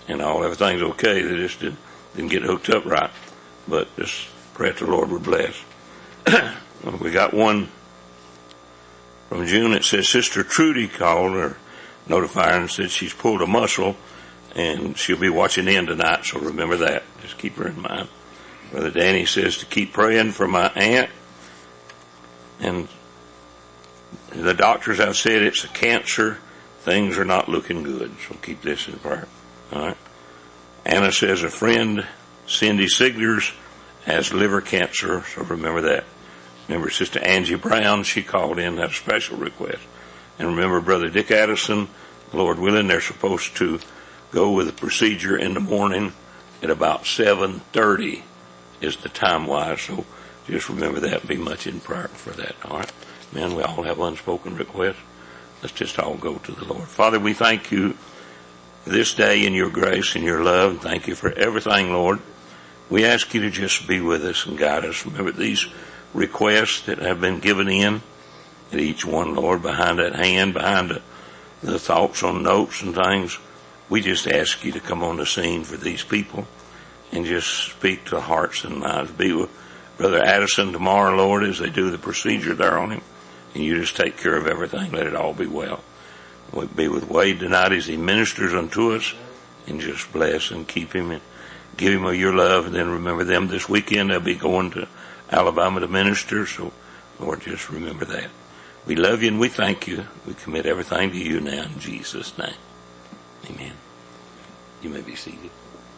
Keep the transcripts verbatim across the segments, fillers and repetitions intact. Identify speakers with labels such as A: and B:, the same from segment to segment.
A: and all everything's okay. They just didn't, didn't get hooked up right. But just pray that the Lord would bless. We got one from June. It says Sister Trudy called or notified her and said she's pulled a muscle and she'll be watching in tonight, so remember that. Just keep her in mind. Brother Danny says to keep praying for my aunt, and the doctors have said it's a cancer. Things are not looking good, so keep this in prayer. All right. Anna says a friend, Cindy Siglers, has liver cancer, so remember that. Remember Sister Angie Brown, she called in, had a special request. And remember Brother Dick Addison, Lord willing, they're supposed to go with a procedure in the morning at about seven thirty is the time-wise, so just remember that and be much in prayer for that, all right? Man, we all have unspoken requests. Let's just all go to the Lord. Father, we thank you this day in your grace and your love, and thank you for everything, Lord. We ask you to just be with us and guide us. Remember these requests that have been given in, and each one, Lord, behind that hand, behind the, the thoughts on notes and things. We just ask you to come on the scene for these people and just speak to hearts and lives. Be with Brother Addison tomorrow, Lord, as they do the procedure there on him. And you just take care of everything. Let it all be well. We'll be with Wade tonight as he ministers unto us, and just bless and keep him and give him of your love. And then remember them this weekend. They'll be going to Alabama to minister. So, Lord, just remember that. We love you and we thank you. We commit everything to you now in Jesus' name. Amen. You may be seated.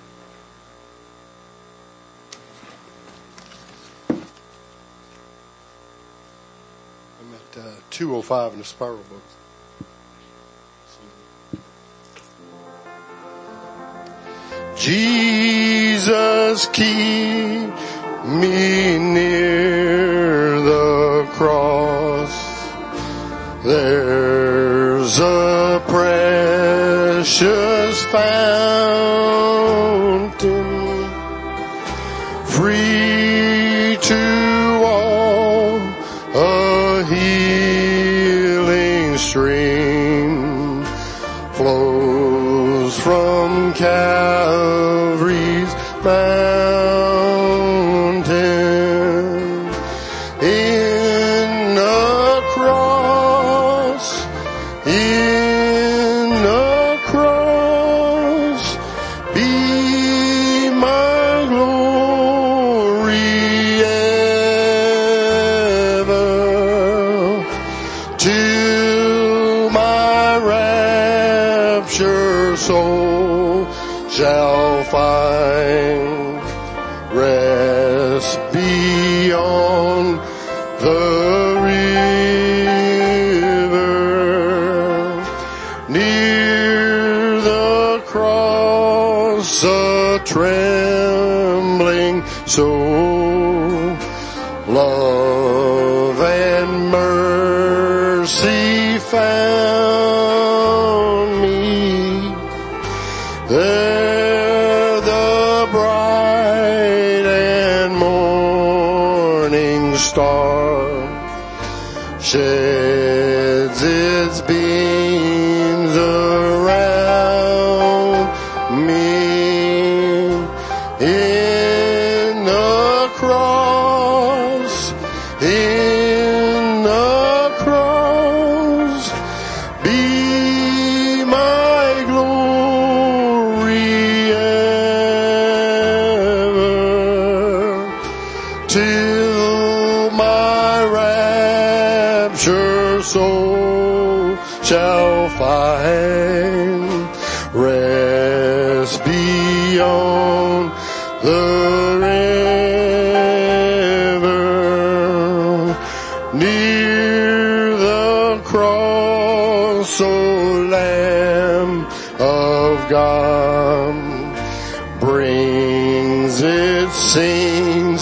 B: I'm at uh, two oh five in the spiral book. Jesus, keep me near the cross. There's a precious fountain, free to all, a healing stream flows from Calvary's mountain. In the cross, in the cross, be my glory ever, till my rapture soul shall find rest beyond the river. Near the cross, a trembling soul, love and mercy found me. There the bright and morning star sheds its beams around me. In the cross, in the cross, be my glory ever, till my rapture soul shall find rest beyond the river. Near the cross, O Lamb of God, brings its sins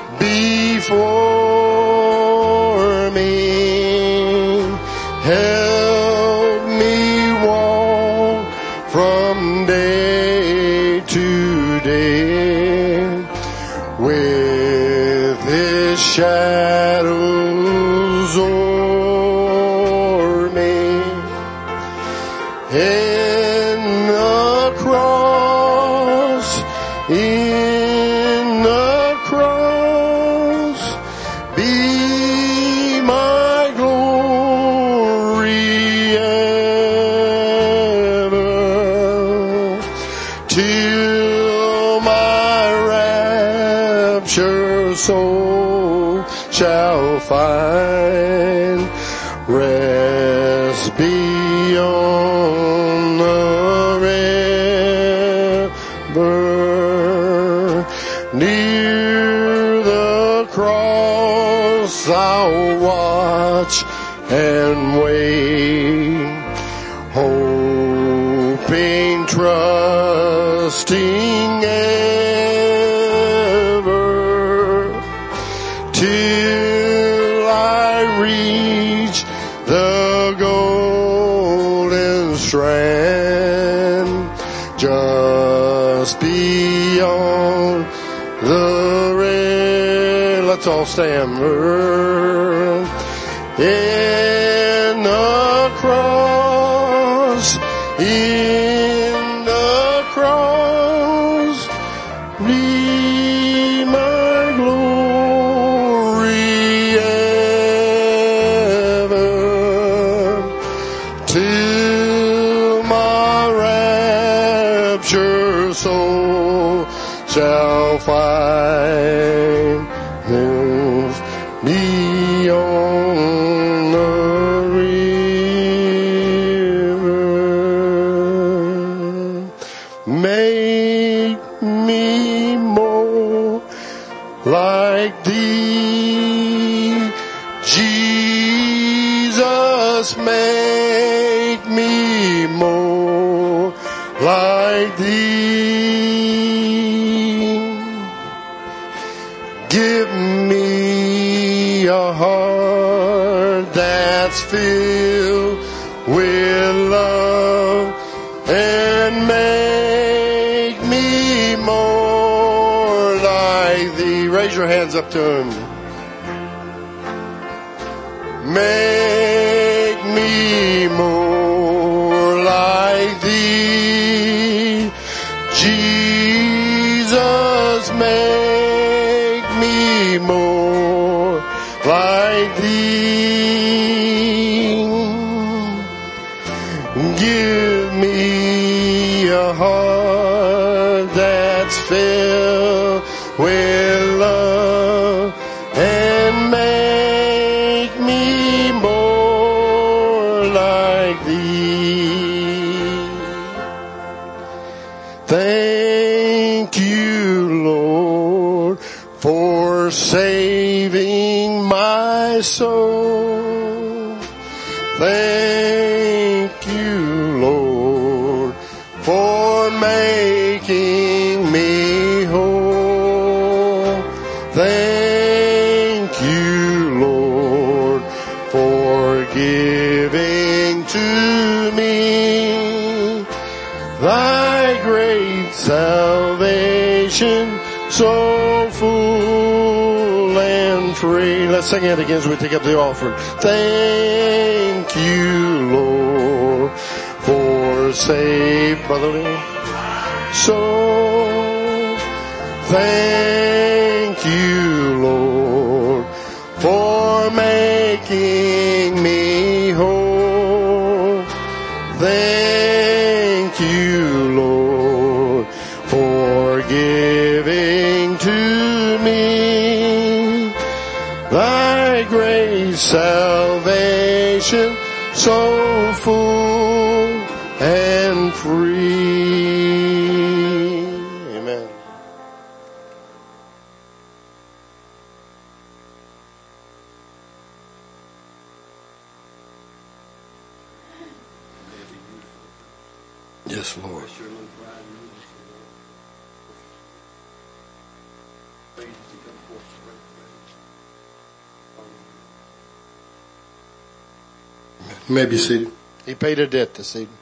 B: before me. Help me walk from day to day with his shadows o'er me. In the cross, in the cross be my glory ever, till my rapture soul shall find rest beyond the river. Near the cross I'll watch and wait, hoping, trusting ever, till I reach the golden strand, just beyond the rail. Let's all stand. In the cross, in the cross, be my glory ever, till my rapture soul shall find this beyond the river. Make me more like thee, Jesus, make me more like thee. Give me a heart that's filled with love, and make me more like thee. Raise your hands up to him. Make me more like thee, Jesus, make me more like thee. Give me a heart that's filled with love, and make me more like thee. Thank you, Lord, for saving my soul. Thank you, Lord, for making me whole. Thank you, Lord, for giving to me thy great salvation, so full and free. Let's sing it again as we take up the offering. Thank you, Lord, for save brotherly soul. Thank you, Lord, for making me whole. Thank you, Lord, for giving to me thy great salvation, so full and free. Amen. Yes, Lord. You may be seated. He paid a debt this evening.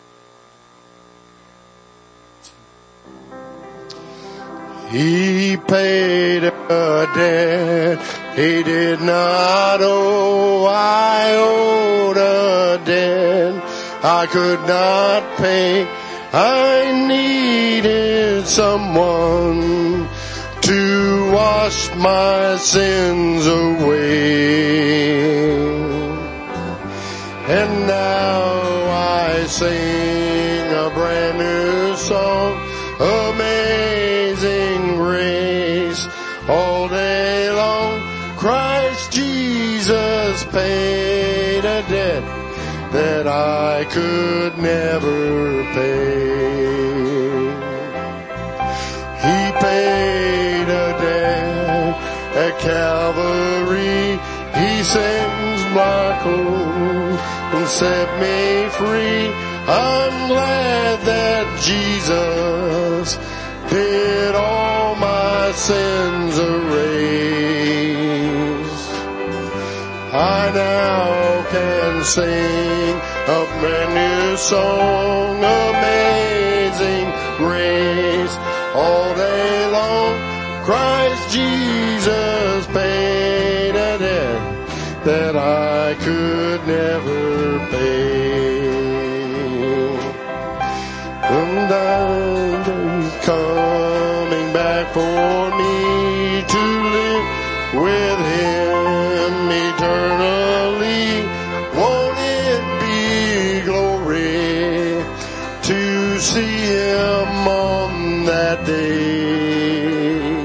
B: He paid a debt he did not owe. I owed a debt I could not pay. I needed someone to wash my sins away. And now I sing a brand new song, Amazing Grace. All day long, Christ Jesus paid a debt that I could never pay. He paid a debt at Calvary. He sends my clothes and set me free. I'm glad that Jesus did all my sins erase. I now can sing a brand new song, Amazing Grace. All day long, Christ Jesus paid a debt that I could never pay. And I'm coming back for me to live with Him eternally. Won't it be glory to see Him on that day?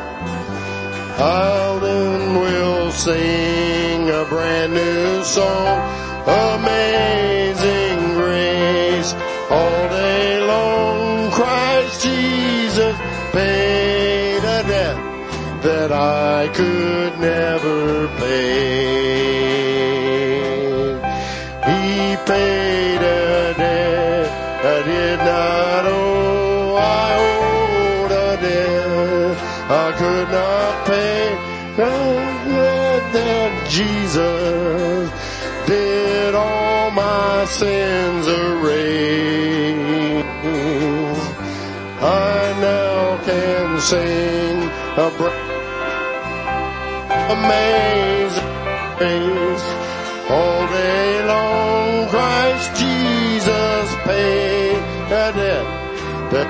B: I then will sing a brand new song, Amazing Grace. All day long, Christ Jesus paid a debt that I could never pay. He paid a debt I did not owe. I owed a debt I could not pay. I'm glad that Jesus did all my sins erase. I now can sing a brand amazing grace. All day long, Christ Jesus paid a debt that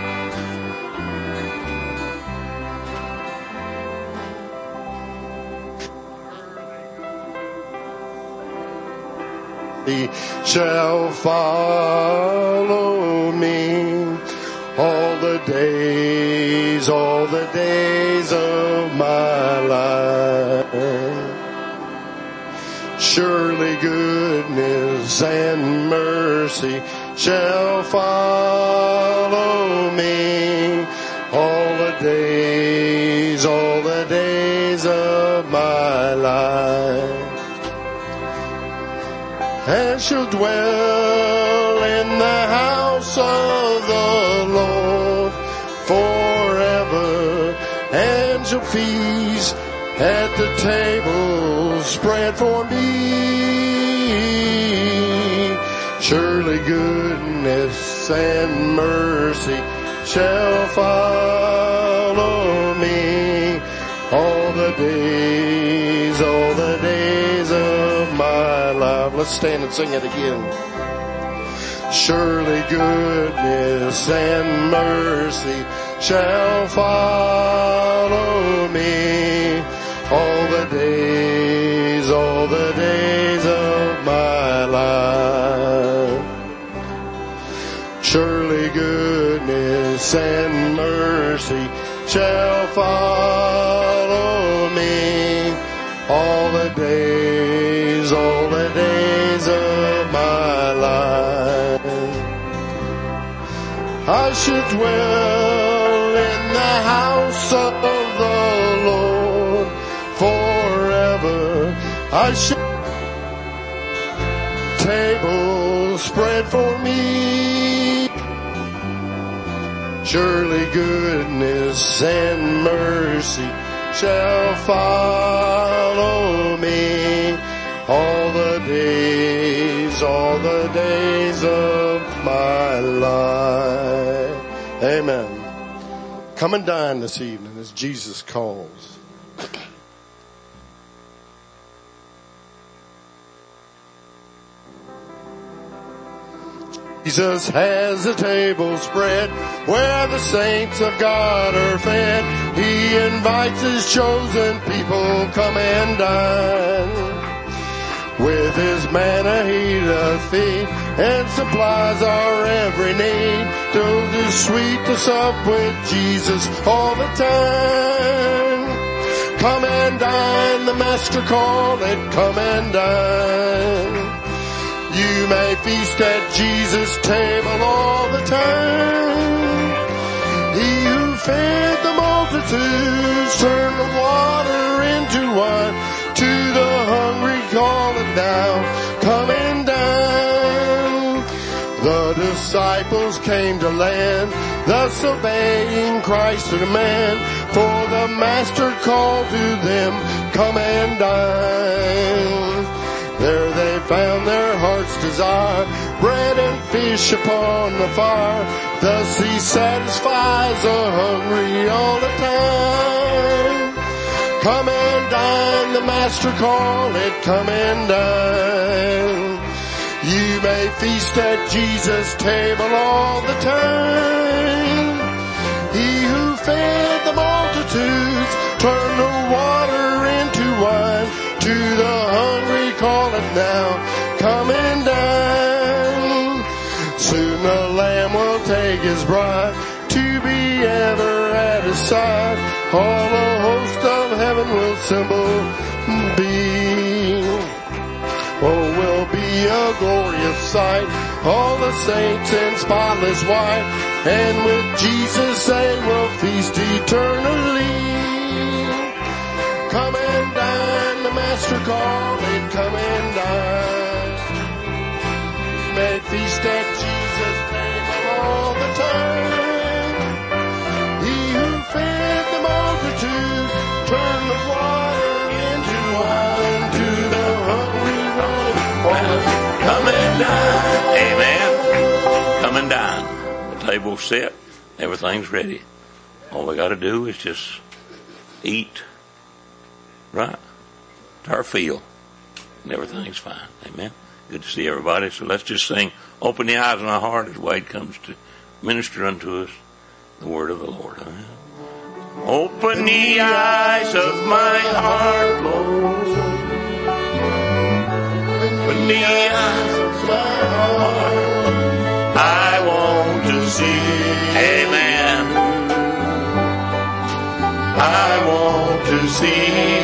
B: He shall follow me all the days, all the days of my life. Surely goodness and mercy shall follow me all the days, all the days of my life. And shall dwell in the house of the Lord forever, and shall feast at the table spread for me. Surely goodness and mercy shall follow me all the days, all the days of my life. Let's stand and sing it again. Surely goodness and mercy shall follow me all the days, all the days of my life. Surely goodness and mercy shall follow me all the days, all the days of my life. I should dwell in the house of the Lord forever. I should table spread for me. Surely goodness and mercy shall follow me all the days, all the days of my life. Amen. Come and dine this evening as Jesus calls. Jesus has a table spread where the saints of God are fed. He invites his chosen people, come and dine. With his manna he doth feed and supplies our every need. Those who sweet to sup with Jesus all the time. Come and dine, the master called it, come and dine. You may feast at Jesus' table all the time. He who fed the multitudes turned the water into wine. To the hungry call it down, come and dine. The disciples came to land, thus obeying Christ's command. For the master called to them, come and dine. There they found their heart's desire, bread and fish upon the fire. Thus he satisfies the hungry all the time. Come and dine, the master called it, come and dine. You may feast at Jesus' table all the time. He who fed the multitudes turned the water into wine. To the hungry call it now, come and dine. Soon the Lamb will take his bride to be ever at his side. All the host of heaven will assemble be. Oh, will be a glorious sight. All the saints in spotless white, and with Jesus they will feast eternally. Come and dine, the master called it, come and dine. You may feast at Jesus' table all the time. He who fed the multitude turned the water into wine. To the hungry one, come and dine.
A: Amen. Come and dine. The table's set. Everything's ready. All we got to do is just eat. Right. To our feel. And everything's fine. Amen. Good to see everybody. So let's just sing, open the eyes of our heart as Wade comes to minister unto us the word of the Lord. Amen. Open the eyes of my heart, Lord. Open the eyes of my heart. I want to see. Amen. I want to see.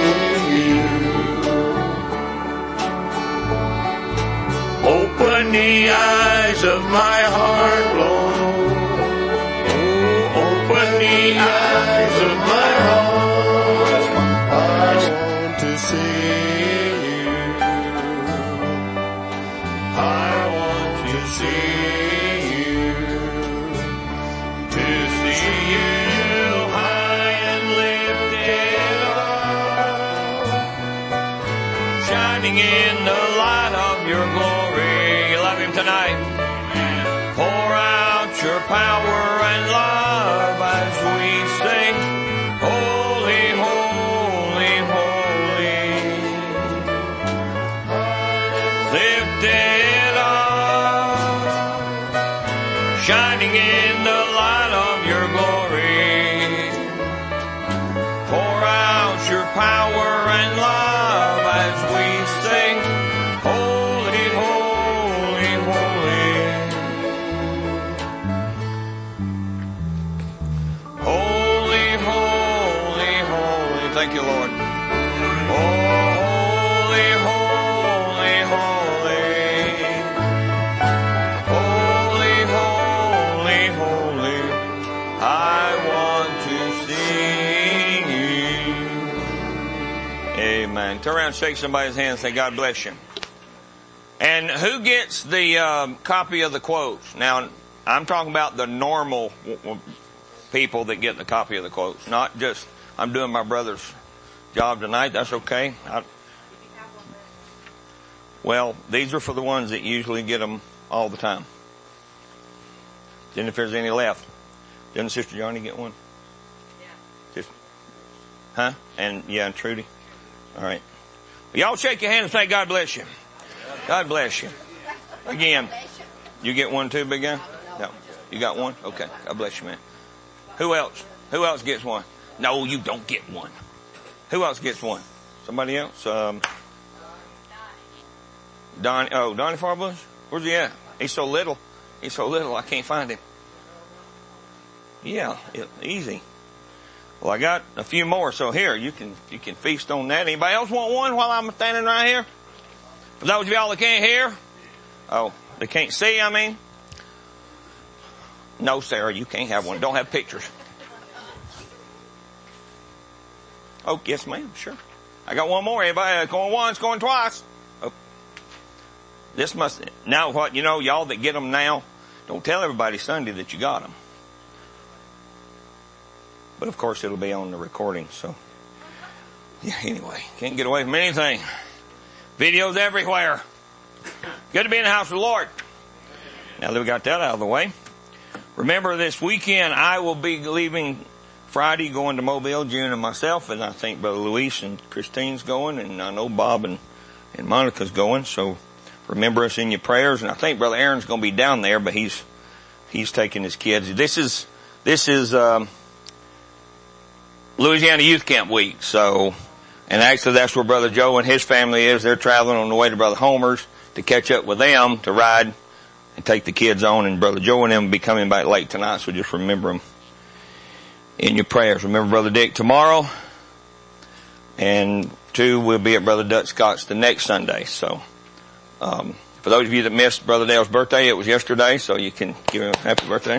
A: Open the eyes of my heart, Lord. Oh, open the eyes of my heart. I want to see you. I want to see you. To see you high and lifted up, shining in the light of your glory. Tonight, pour out your power and love as we sing, holy, holy, holy. Lifted up, shining in the light of your glory. Pour out your power and love as we sing, holy, holy. Thank you, Lord. Oh, holy, holy, holy. Holy, holy, holy. I want to sing you. Amen. Turn around and shake somebody's hand and say, God bless you. And who gets the um, copy of the quotes? Now, I'm talking about the normal people that get the copy of the quotes, not just... I'm doing my brother's job tonight. That's okay. I, well, these are for the ones that usually get them all the time. Then if there's any left, didn't Sister Johnny get one? Yeah. Just, huh? And yeah, and Trudy. All right. Well, y'all shake your hand and say, God bless you. God bless you. Again.
C: You get one too, big guy? No. You got one? Okay. God bless you, man. Who else? Who else gets one? No, you don't get one. Who else gets one? Somebody else? Um, Don, oh, Donnie Farbush? Where's he at? He's so little. He's so little, I can't find him. Yeah, it, easy. Well, I got a few more, so here, you can, you can feast on that. Anybody else want one while I'm standing right here? For those of y'all that can't hear? Oh, they can't see, I mean? No, Sarah, you can't have one. Don't have pictures. Oh, yes, ma'am, sure. I got one more. Anybody going once, going twice? Oh. This must, now what, you know, y'all that get them now, don't tell everybody Sunday that you got them. But of course it'll be on the recording, so. Yeah, anyway, can't get away from anything. Videos everywhere. Good to be in the house of the Lord. Now that we got that out of the way. Remember this weekend I will be leaving Friday going to Mobile, June and myself, and I think Brother Luis and Christine's going, and I know Bob and, and Monica's going, so remember us in your prayers. And I think Brother Aaron's going to be down there, but he's, he's taking his kids. This is, this is, um, Louisiana Youth Camp Week, so, and actually that's where Brother Joe and his family is. They're traveling on the way to Brother Homer's to catch up with them to ride and take the kids on, and Brother Joe and them will be coming back late tonight, so just remember them in your prayers. Remember Brother Dick tomorrow, and two, we'll be at Brother Dutch Scott's the next Sunday, so, um, for those of you that missed Brother Dale's birthday, it was yesterday, so you can give him a happy birthday.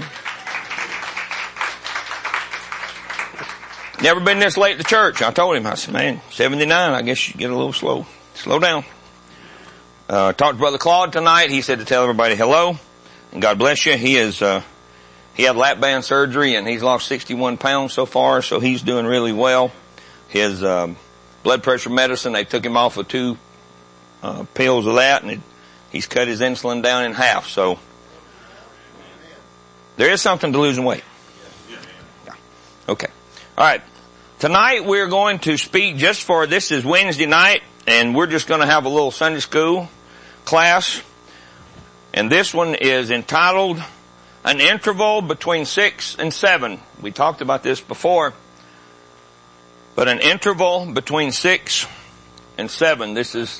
C: Never been this late to church. I told him, I said, man, seventy-nine, I guess you get a little slow. Slow down. Uh, talked to Brother Claude tonight. He said to tell everybody hello and God bless you. He is, uh, he had lap band surgery and he's lost sixty-one pounds so far, so he's doing really well. His, um, blood pressure medicine, they took him off of two, uh, pills of that, and it, he's cut his insulin down in half, so there is something to losing weight. Yeah. Okay. All right. Tonight we're going to speak just for, this is Wednesday night, and we're just going to have a little Sunday school class. And this one is entitled An Interval Between Six and Seven. We talked about this before. But an interval between six and seven. This is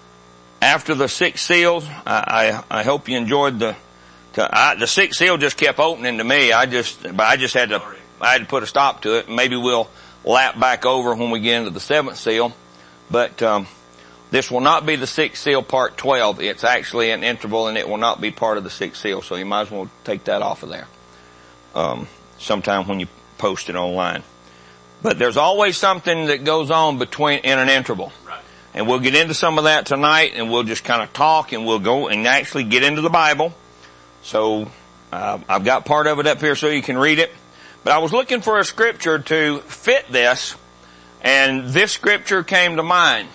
C: after the six seals. I, I, I hope you enjoyed the, to, I, the sixth seal just kept opening to me. I just, but I just had to, I had to put a stop to it. Maybe we'll lap back over when we get into the seventh seal. But, um, this will not be the sixth seal part twelve. It's actually an interval and it will not be part of the sixth seal. So you might as well take that off of there. Um, sometime when you post it online. But there's always something that goes on between, in an interval. Right. And we'll get into some of that tonight and we'll just kind of talk and we'll go and actually get into the Bible. So, uh, I've got part of it up here so you can read it. But I was looking for a scripture to fit this, and this scripture came to mind.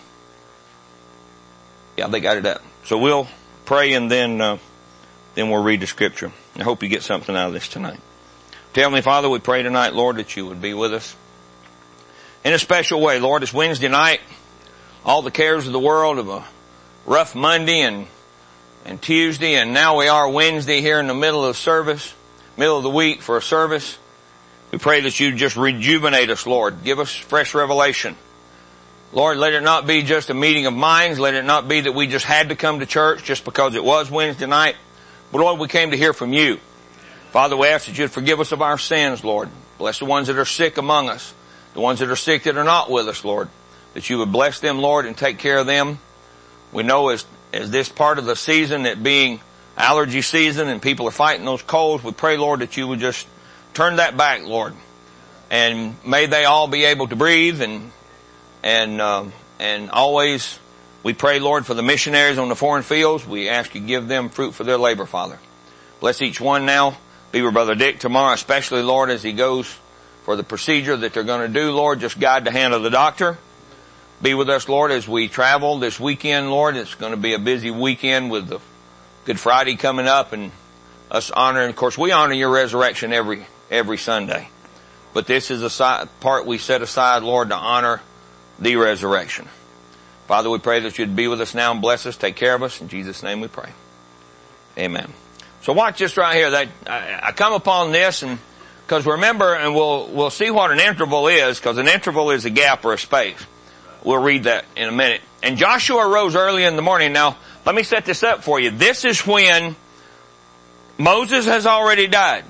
C: Yeah, they got it up. So we'll pray and then, uh, then we'll read the scripture. I hope you get something out of this tonight. Dear Heavenly Father, we pray tonight, Lord, that you would be with us in a special way. Lord, it's Wednesday night. All the cares of the world of a rough Monday and, and Tuesday, and now we are Wednesday here in the middle of service, middle of the week for a service. We pray that you just rejuvenate us, Lord. Give us fresh revelation. Lord, let it not be just a meeting of minds. Let it not be that we just had to come to church just because it was Wednesday night. But Lord, we came to hear from you. Father, we ask that you'd forgive us of our sins, Lord. Bless the ones that are sick among us. The ones that are sick that are not with us, Lord. That you would bless them, Lord, and take care of them. We know as, as this part of the season, it being allergy season and people are fighting those colds, we pray, Lord, that you would just turn that back, Lord. And may they all be able to breathe and, and, um, and always we pray, Lord, for the missionaries on the foreign fields. We ask you to give them fruit for their labor, Father. Bless each one now. Be with Brother Dick tomorrow, especially, Lord, as he goes for the procedure that they're going to do, Lord. Just guide the hand of the doctor. Be with us, Lord, as we travel this weekend, Lord. It's going to be a busy weekend with the Good Friday coming up and us honoring. Of course, we honor your resurrection every every Sunday. But this is a side, part we set aside, Lord, to honor the resurrection. Father, we pray that you'd be with us now and bless us, take care of us. In Jesus' name we pray. Amen. So watch this right here. That I, I come upon this, and because remember, and we'll we'll see what an interval is, because an interval is a gap or a space. We'll read that in a minute. And Joshua rose early in the morning. Now, let me set this up for you. This is when Moses has already died.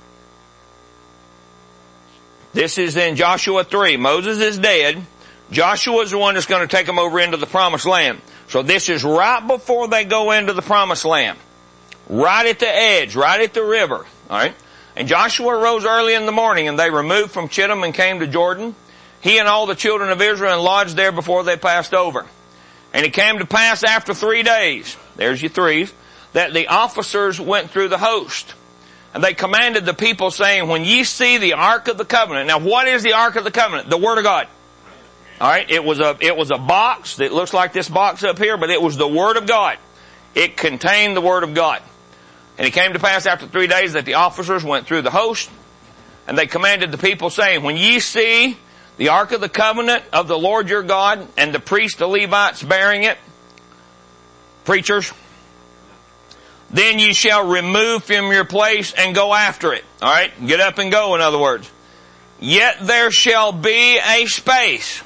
C: This is in Joshua three. Moses is dead. Joshua is the one that's going to take them over into the promised land. So this is right before they go into the promised land. Right at the edge, right at the river. Alright? And Joshua rose early in the morning, and they removed from Chittim and came to Jordan, he and all the children of Israel, and lodged there before they passed over. And it came to pass after three days, there's your threes, that the officers went through the host. And they commanded the people, saying, when ye see the Ark of the Covenant. Now what is the Ark of the Covenant? The Word of God. Alright, it was a, it was a box that looks like this box up here, but it was the Word of God. It contained the Word of God. And it came to pass after three days that the officers went through the host, and they commanded the people, saying, when ye see the Ark of the Covenant of the Lord your God, and the priests, the Levites, bearing it, preachers, then ye shall remove from your place and go after it. Alright, get up and go, in other words. Yet there shall be a space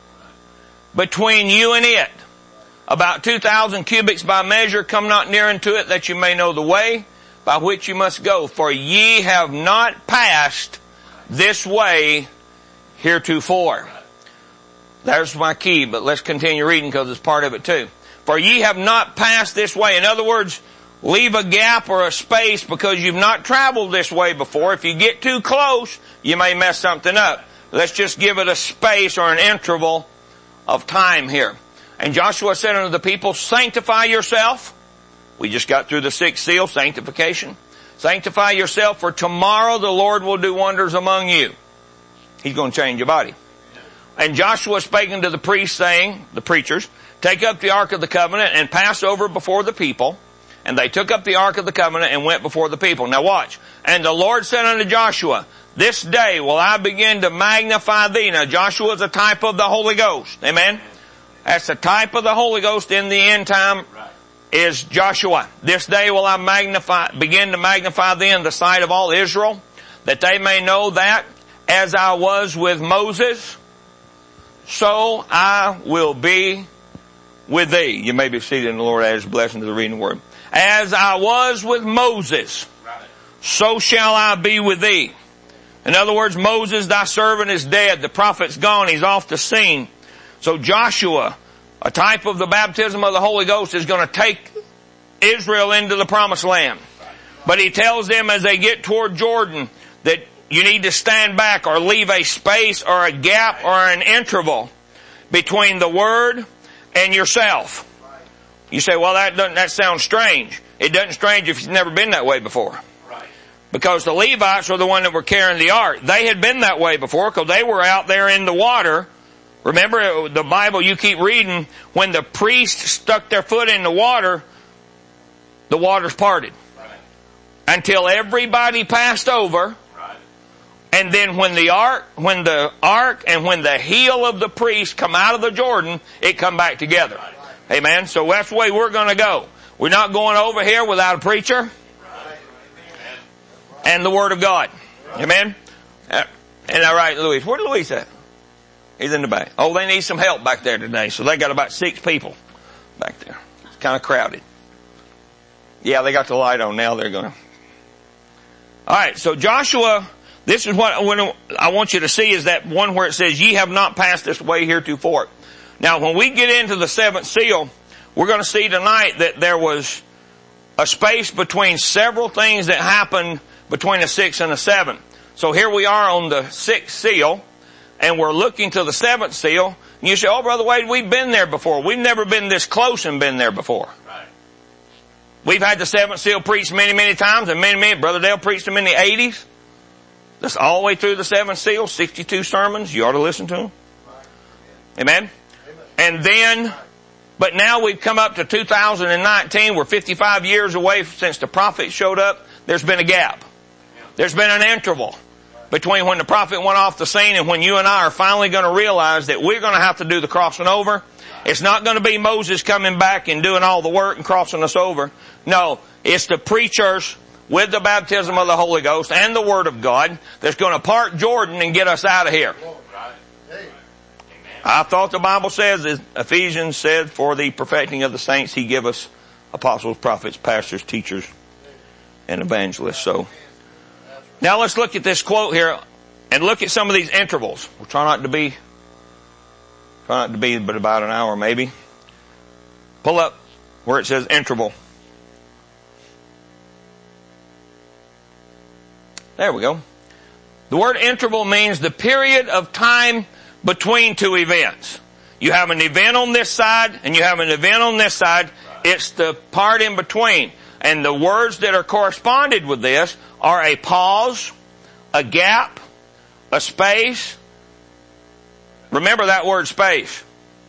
C: between you and it, about two thousand cubits by measure. Come not near unto it, that you may know the way by which you must go. For ye have not passed this way heretofore. There's my key, but let's continue reading because it's part of it too. For ye have not passed this way. In other words, leave a gap or a space because you've not traveled this way before. If you get too close, you may mess something up. Let's just give it a space or an interval of time here. And Joshua said unto the people, sanctify yourself. We just got through the sixth seal, sanctification. Sanctify yourself, for tomorrow the Lord will do wonders among you. He's going to change your body. And Joshua spake unto the priests, saying, the preachers, take up the Ark of the Covenant and pass over before the people. And they took up the Ark of the Covenant and went before the people. Now watch. And the Lord said unto Joshua, this day will I begin to magnify thee. Now Joshua is a type of the Holy Ghost. Amen? That's a type of the Holy Ghost in the end time is Joshua. This day will I magnify, begin to magnify thee in the sight of all Israel, that they may know that as I was with Moses, so I will be with thee. You may be seated in the Lord as a blessing to the reading of the word. As I was with Moses, so shall I be with thee. In other words, Moses, thy servant, is dead. The prophet's gone. He's off the scene. So Joshua, a type of the baptism of the Holy Ghost, is going to take Israel into the promised land. But he tells them as they get toward Jordan that you need to stand back or leave a space or a gap or an interval between the Word and yourself. You say, well, that doesn't, that sounds strange. It doesn't strange if you've never been that way before. Because the Levites were the one that were carrying the ark. They had been that way before because they were out there in the water. Remember the Bible, you keep reading, when the priests stuck their foot in the water, the waters parted. Right. Until everybody passed over. Right. And then when the ark, when the ark and when the heel of the priest come out of the Jordan, it come back together. Right. Amen. So that's the way we're going to go. We're not going over here without a preacher. Right. And the Word of God. Right. Amen. Uh, and all right, Luis. Where's Luis at? He's in the back. Oh, they need some help back there today. So they got about six people back there. It's kind of crowded. Yeah, they got the light on now. They're going to. All right. So Joshua, this is what I want you to see is that one where it says, ye have not passed this way heretofore. Now, when we get into the seventh seal, we're going to see tonight that there was a space between several things that happened between the sixth and the seventh. So here we are on the sixth seal. And we're looking to the seventh seal. And you say, oh, Brother Wade, we've been there before. We've never been this close and been there before. Right. We've had the seventh seal preached many, many times. And many, many, Brother Dale preached them in the eighties. That's all the way through the seventh seal. sixty-two sermons. You ought to listen to them. Right. Amen? Amen. And then, but now we've come up to two thousand nineteen. We're fifty-five years away since the prophet showed up. There's been a gap. There's been an interval between when the prophet went off the scene and when you and I are finally going to realize that we're going to have to do the crossing over. It's not going to be Moses coming back and doing all the work and crossing us over. No, It's the preachers with the baptism of the Holy Ghost and the Word of God that's going to part Jordan and get us out of here. I thought the Bible says, as Ephesians said, for the perfecting of the saints, He give us apostles, prophets, pastors, teachers, and evangelists. So, now let's look at this quote here and look at some of these intervals. We'll try not to be, try not to be but about an hour maybe. Pull up where it says interval. There we go. The word interval means the period of time between two events. You have an event on this side and you have an event on this side. It's the part in between. And the words that are corresponded with this are a pause, a gap, a space. Remember that word space.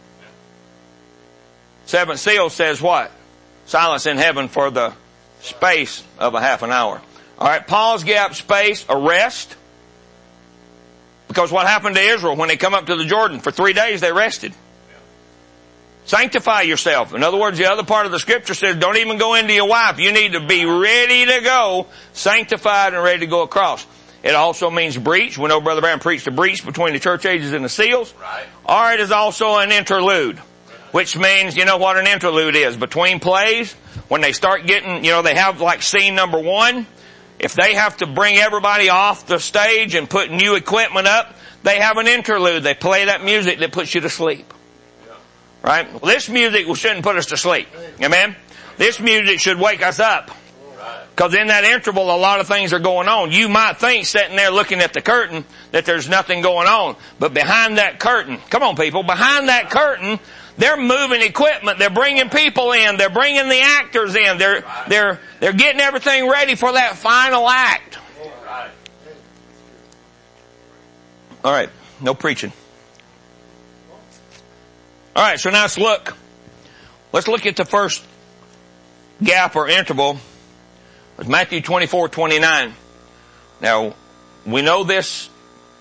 C: Seventh seal says what? Silence in heaven for the space of a half an hour. Alright, pause, gap, space, arrest. Because what happened to Israel when they come up to the Jordan? For three days they rested. Sanctify yourself. In other words, the other part of the scripture says, don't even go into your wife. You need to be ready to go, sanctified and ready to go across. It also means breach. We know Brother Brown preached a breach between the church ages and the seals. Right. Or it is also an interlude, which means, you know what an interlude is? Between plays, when they start getting, you know, they have like scene number one. If they have to bring everybody off the stage and put new equipment up, they have an interlude. They play that music that puts you to sleep. Right? Well, this music shouldn't put us to sleep. Amen? This music should wake us up. Because in that interval, a lot of things are going on. You might think, sitting there looking at the curtain, that there's nothing going on. But behind that curtain, come on people, behind that curtain, they're moving equipment. They're bringing people in. They're bringing the actors in. They're, they're, they're getting everything ready for that final act. All right. No preaching. All right. So now let's look. Let's look at the first gap or interval. It's Matthew twenty-four twenty-nine. Now, we know this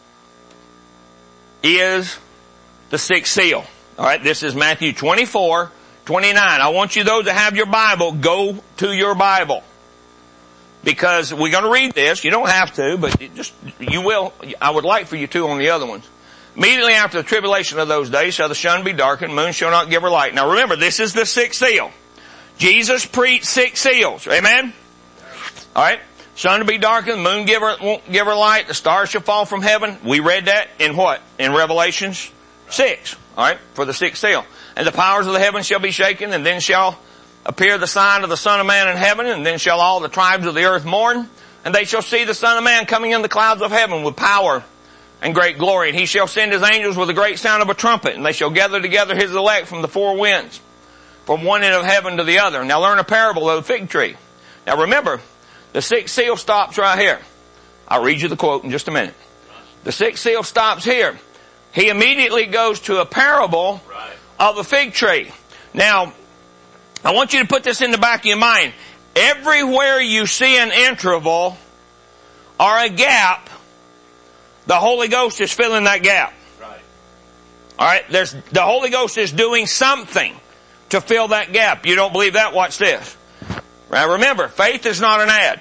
C: is the sixth seal. All right, this is Matthew twenty-four twenty-nine. I want you, those that have your Bible, go to your Bible. Because we're going to read this. You don't have to, but it just, you will. I would like for you to on the other ones. Immediately after the tribulation of those days shall the sun be darkened, moon shall not give her light. Now remember, this is the sixth seal. Jesus preached six seals. Amen? All right. Sun to be darkened, moon give her, won't give her light, the stars shall fall from heaven. We read that in what? In Revelations six. All right, for the sixth seal. And the powers of the heavens shall be shaken, and then shall appear the sign of the Son of Man in heaven, and then shall all the tribes of the earth mourn, and they shall see the Son of Man coming in the clouds of heaven with power and great glory. And he shall send his angels with a great sound of a trumpet, and they shall gather together his elect from the four winds, from one end of heaven to the other. Now learn a parable of the fig tree. Now remember, the sixth seal stops right here. I'll read you the quote in just a minute. The sixth seal stops here. He immediately goes to a parable right. of a fig tree. Now, I want you to put this in the back of your mind. Everywhere you see an interval or a gap, the Holy Ghost is filling that gap. Right. All right, there's the Holy Ghost is doing something to fill that gap. You don't believe that? Watch this. Now remember, faith is not an add.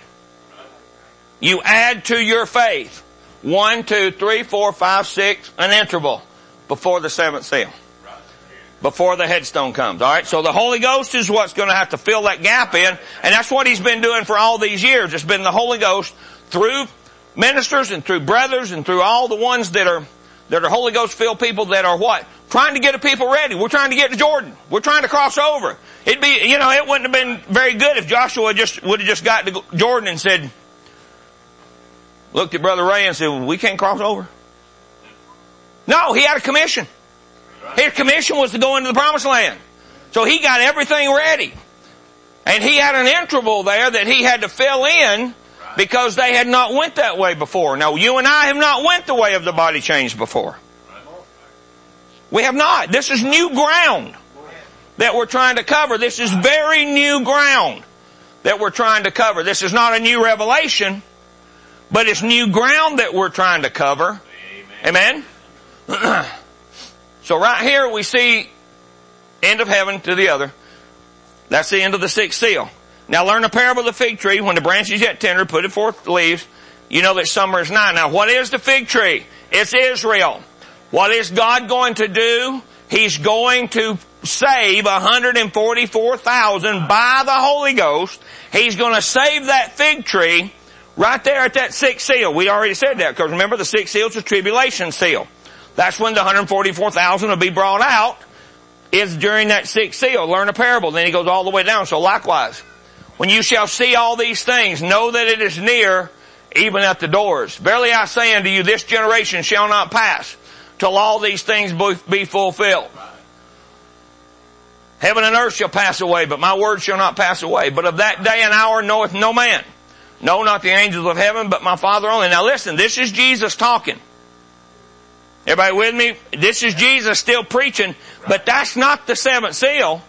C: You add to your faith. One, two, three, four, five, six, an interval before the seventh seal. Before the headstone comes. Alright, so the Holy Ghost is what's going to have to fill that gap in, and that's what He's been doing for all these years. It's been the Holy Ghost through ministers and through brothers and through all the ones that are, that are Holy Ghost filled people that are what? Trying to get the people ready. We're trying to get to Jordan. We're trying to cross over. It'd be, you know, it wouldn't have been very good if Joshua just, would have just got to Jordan and said, looked at Brother Ray and said, well, we can't cross over. No, he had a commission. His commission was to go into the promised land. So he got everything ready. And he had an interval there that he had to fill in because they had not went that way before. Now, you and I have not went the way of the body change before. We have not. This is new ground that we're trying to cover. This is very new ground that we're trying to cover. This is not a new revelation. But it's new ground that we're trying to cover. Amen? Amen? So right here we see end of heaven to the other. That's the end of the sixth seal. Now learn a parable of the fig tree. When the branch is yet tender, put it forth leaves. You know that summer is nigh. Now what is the fig tree? It's Israel. What is God going to do? He's going to save one hundred forty-four thousand by the Holy Ghost. He's going to save that fig tree right there at that sixth seal. We already said that, because remember the sixth seal is the tribulation seal. That's when the one hundred forty-four thousand will be brought out, is during that sixth seal. Learn a parable. Then he goes all the way down. So likewise, when you shall see all these things, know that it is near, even at the doors. Verily I say unto you, this generation shall not pass till all these things be fulfilled. Heaven and earth shall pass away, but my word shall not pass away. But of that day and hour knoweth no man. No, not the angels of heaven, but my Father only. Now listen, this is Jesus talking. Everybody with me? This is Jesus still preaching, but that's not the seventh seal.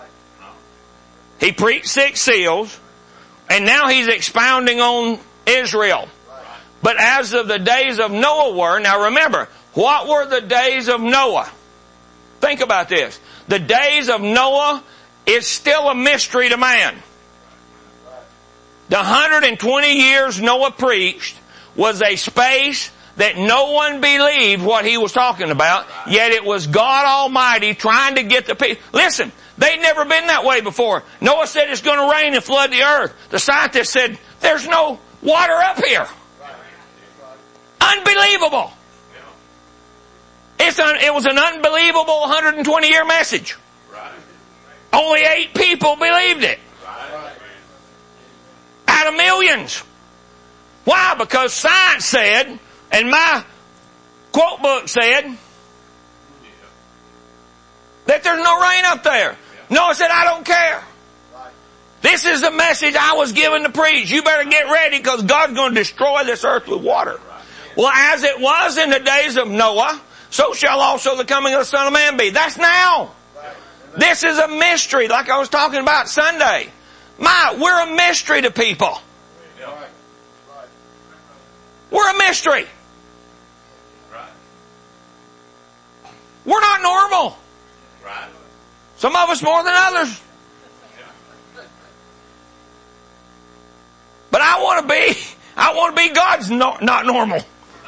C: He preached six seals, and now he's expounding on Israel. But as of the days of Noah were, now remember, what were the days of Noah? Think about this. The days of Noah is still a mystery to man. The one hundred twenty years Noah preached was a space that no one believed what he was talking about, yet it was God Almighty trying to get the people. Listen, they'd never been that way before. Noah said it's going to rain and flood the earth. The scientists said there's no water up here. Unbelievable. It's un, it was an unbelievable one hundred twenty year message. Only eight people believed it. Out of millions. Why? Because science said, and my quote book said, that there's no rain up there. Noah said, I don't care. This is the message I was given to preach. You better get ready, because God's going to destroy this earth with water. Well, as it was in the days of Noah, so shall also the coming of the Son of Man be. That's now. This is a mystery, like I was talking about Sunday. My, we're a mystery to people. We're a mystery. We're not normal. Some of us more than others. But I want to be, I want to be God's no, not normal.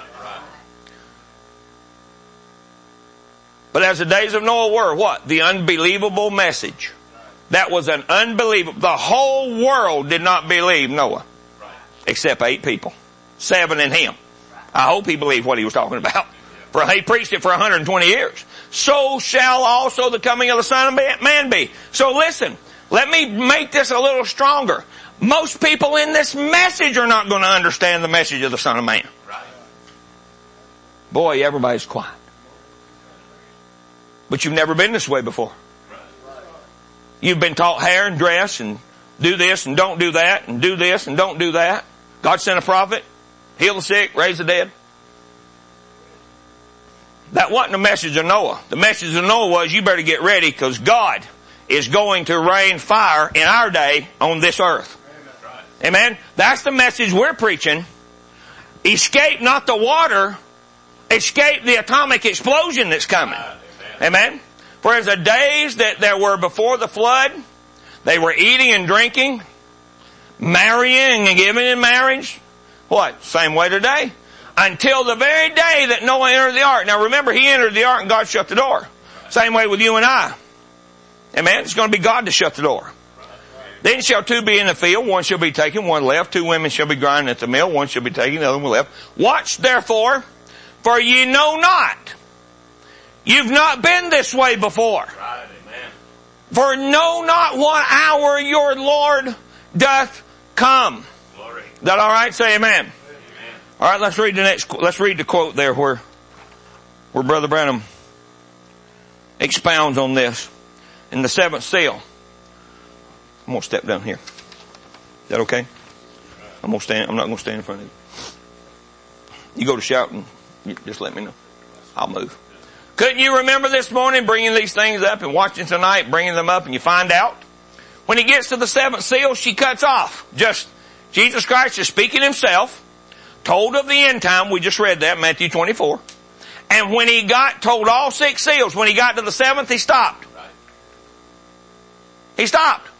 C: But as the days of Noah were, what? The unbelievable message. That was an unbelievable, the whole world did not believe Noah. Except eight people. Seven in him. I hope he believed what he was talking about. For he preached it for one hundred twenty years. So shall also the coming of the Son of Man be. So listen, let me make this a little stronger. Most people in this message are not going to understand the message of the Son of Man. Boy, everybody's quiet. But you've never been this way before. You've been taught hair and dress and do this and don't do that and do this and don't do that. God sent a prophet, heal the sick, raise the dead. That wasn't the message of Noah. The message of Noah was, you better get ready, because God is going to rain fire in our day on this earth. Amen? That's the message we're preaching. Escape not the water, escape the atomic explosion that's coming. Amen? For as the days that there were before the flood, they were eating and drinking, marrying and giving in marriage. What? Same way today. Until the very day that Noah entered the ark. Now remember, he entered the ark and God shut the door. Same way with you and I. Amen? It's going to be God to shut the door. Then shall two be in the field, one shall be taken, one left. Two women shall be grinding at the mill, one shall be taken, the other one left. Watch therefore, for ye know not. You've not been this way before.
A: Right, amen.
C: For know not what hour your Lord doth come.
A: Glory.
C: Is that all right? Say amen.
A: Amen.
C: All right, let's read the next. Let's read the quote there where, where Brother Branham expounds on this in the seventh seal. I'm gonna step down here. Is that okay? I'm gonna stand. I'm not gonna stand in front of you. You go to shouting. You just let me know. I'll move. Couldn't you remember this morning bringing these things up and watching tonight, bringing them up, and you find out? When he gets to the seventh seal, she cuts off. Just, Jesus Christ is speaking himself, told of the end time. We just read that, Matthew twenty-four. And when he got, told all six seals, when he got to the seventh, he stopped. He stopped.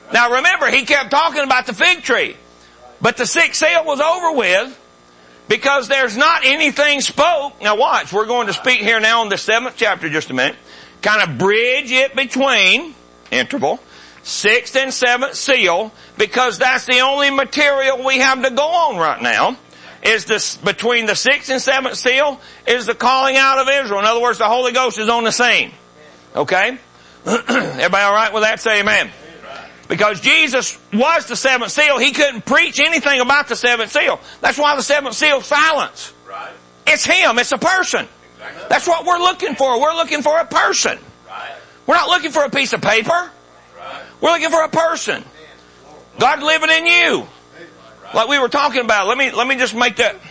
C: Now remember, he kept talking about the fig tree. But the sixth seal was over with because there's not anything spoke. Now watch, we're going to speak here now in the seventh chapter just a minute. Kind of bridge it between, interval, sixth and seventh seal, because that's the only material we have to go on right now. Is this, between the sixth and seventh seal, is the calling out of Israel. In other words, the Holy Ghost is on the scene. Okay? Everybody alright with that? Say amen. Because Jesus was the seventh seal, he couldn't preach anything about the seventh seal. That's why the seventh seal is silence.
A: Right.
C: It's him, it's a person.
A: Exactly.
C: That's what we're looking for. We're looking for a person.
A: Right.
C: We're not looking for a piece of paper.
A: Right.
C: We're looking for a person. God living in you. Like we were talking about. Let me, let me just make that.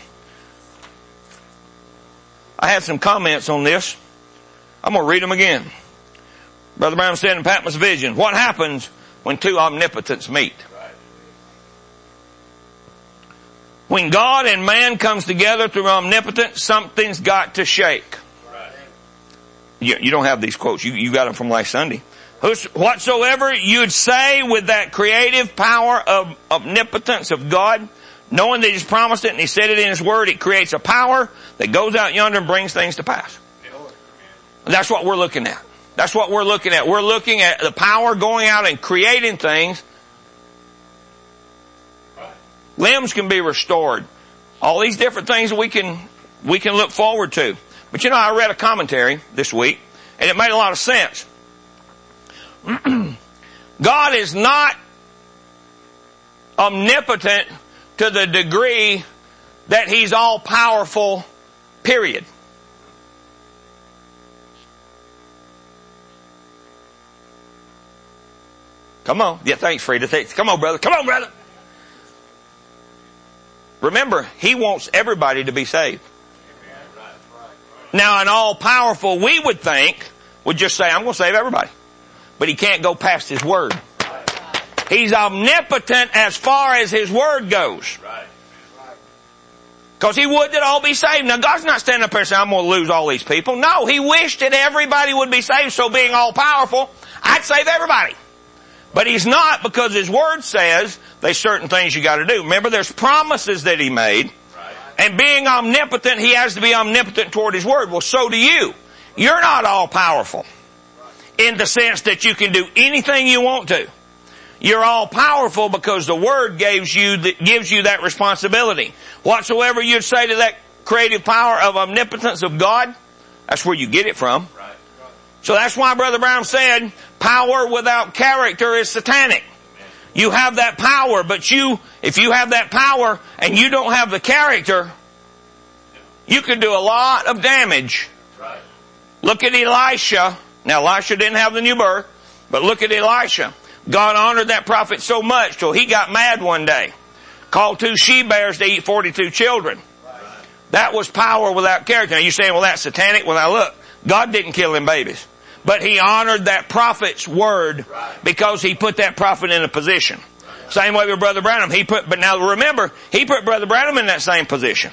C: I had some comments on this. I'm going to read them again. Brother Brown said in Patmos Vision, what happens when two omnipotents meet?
A: Right.
C: When God and man comes together through omnipotence, something's got to shake.
A: Right.
C: You, you don't have these quotes. You, you got them from last Sunday. Whatsoever you'd say with that creative power of omnipotence of God, knowing that He's promised it and He said it in His Word, it creates a power that goes out yonder and brings things to pass. That's what we're looking at. That's what we're looking at. We're looking at the power going out and creating things. Limbs can be restored. All these different things that we can, we can look forward to. But you know, I read a commentary this week, and it made a lot of sense. God is not omnipotent to the degree that He's all powerful, period. Come on. Yeah, thanks, Frida. Thanks. Come on, brother. Come on, brother. Remember, He wants everybody to be saved. Now, an all-powerful, we would think, would just say, I'm going to save everybody. But He can't go past His Word. He's omnipotent as far as His Word goes. Because He would that all be saved. Now, God's not standing up there saying, I'm going to lose all these people. No, He wished that everybody would be saved, so being all-powerful, I'd save everybody. But He's not, because His Word says there's certain things you got to do. Remember, there's promises that He made. And being omnipotent, He has to be omnipotent toward His Word. Well, so do you. You're not all-powerful in the sense that you can do anything you want to. You're all-powerful because the Word gives you, the, gives you that responsibility. Whatsoever you'd say to that creative power of omnipotence of God, that's where you get it from. So that's why Brother Brown said, power without character is satanic. You have that power, but you, if you have that power and you don't have the character, you can do a lot of damage. Look at Elisha. Now Elisha didn't have the new birth, but look at Elisha. God honored that prophet so much till he got mad one day. Called two she-bears to eat forty-two children. That was power without character. Now you're saying, well, that's satanic. Well, now look, God didn't kill them babies. But He honored that prophet's word because He put that prophet in a position. Same way with Brother Branham. He put, but now remember, He put Brother Branham in that same position.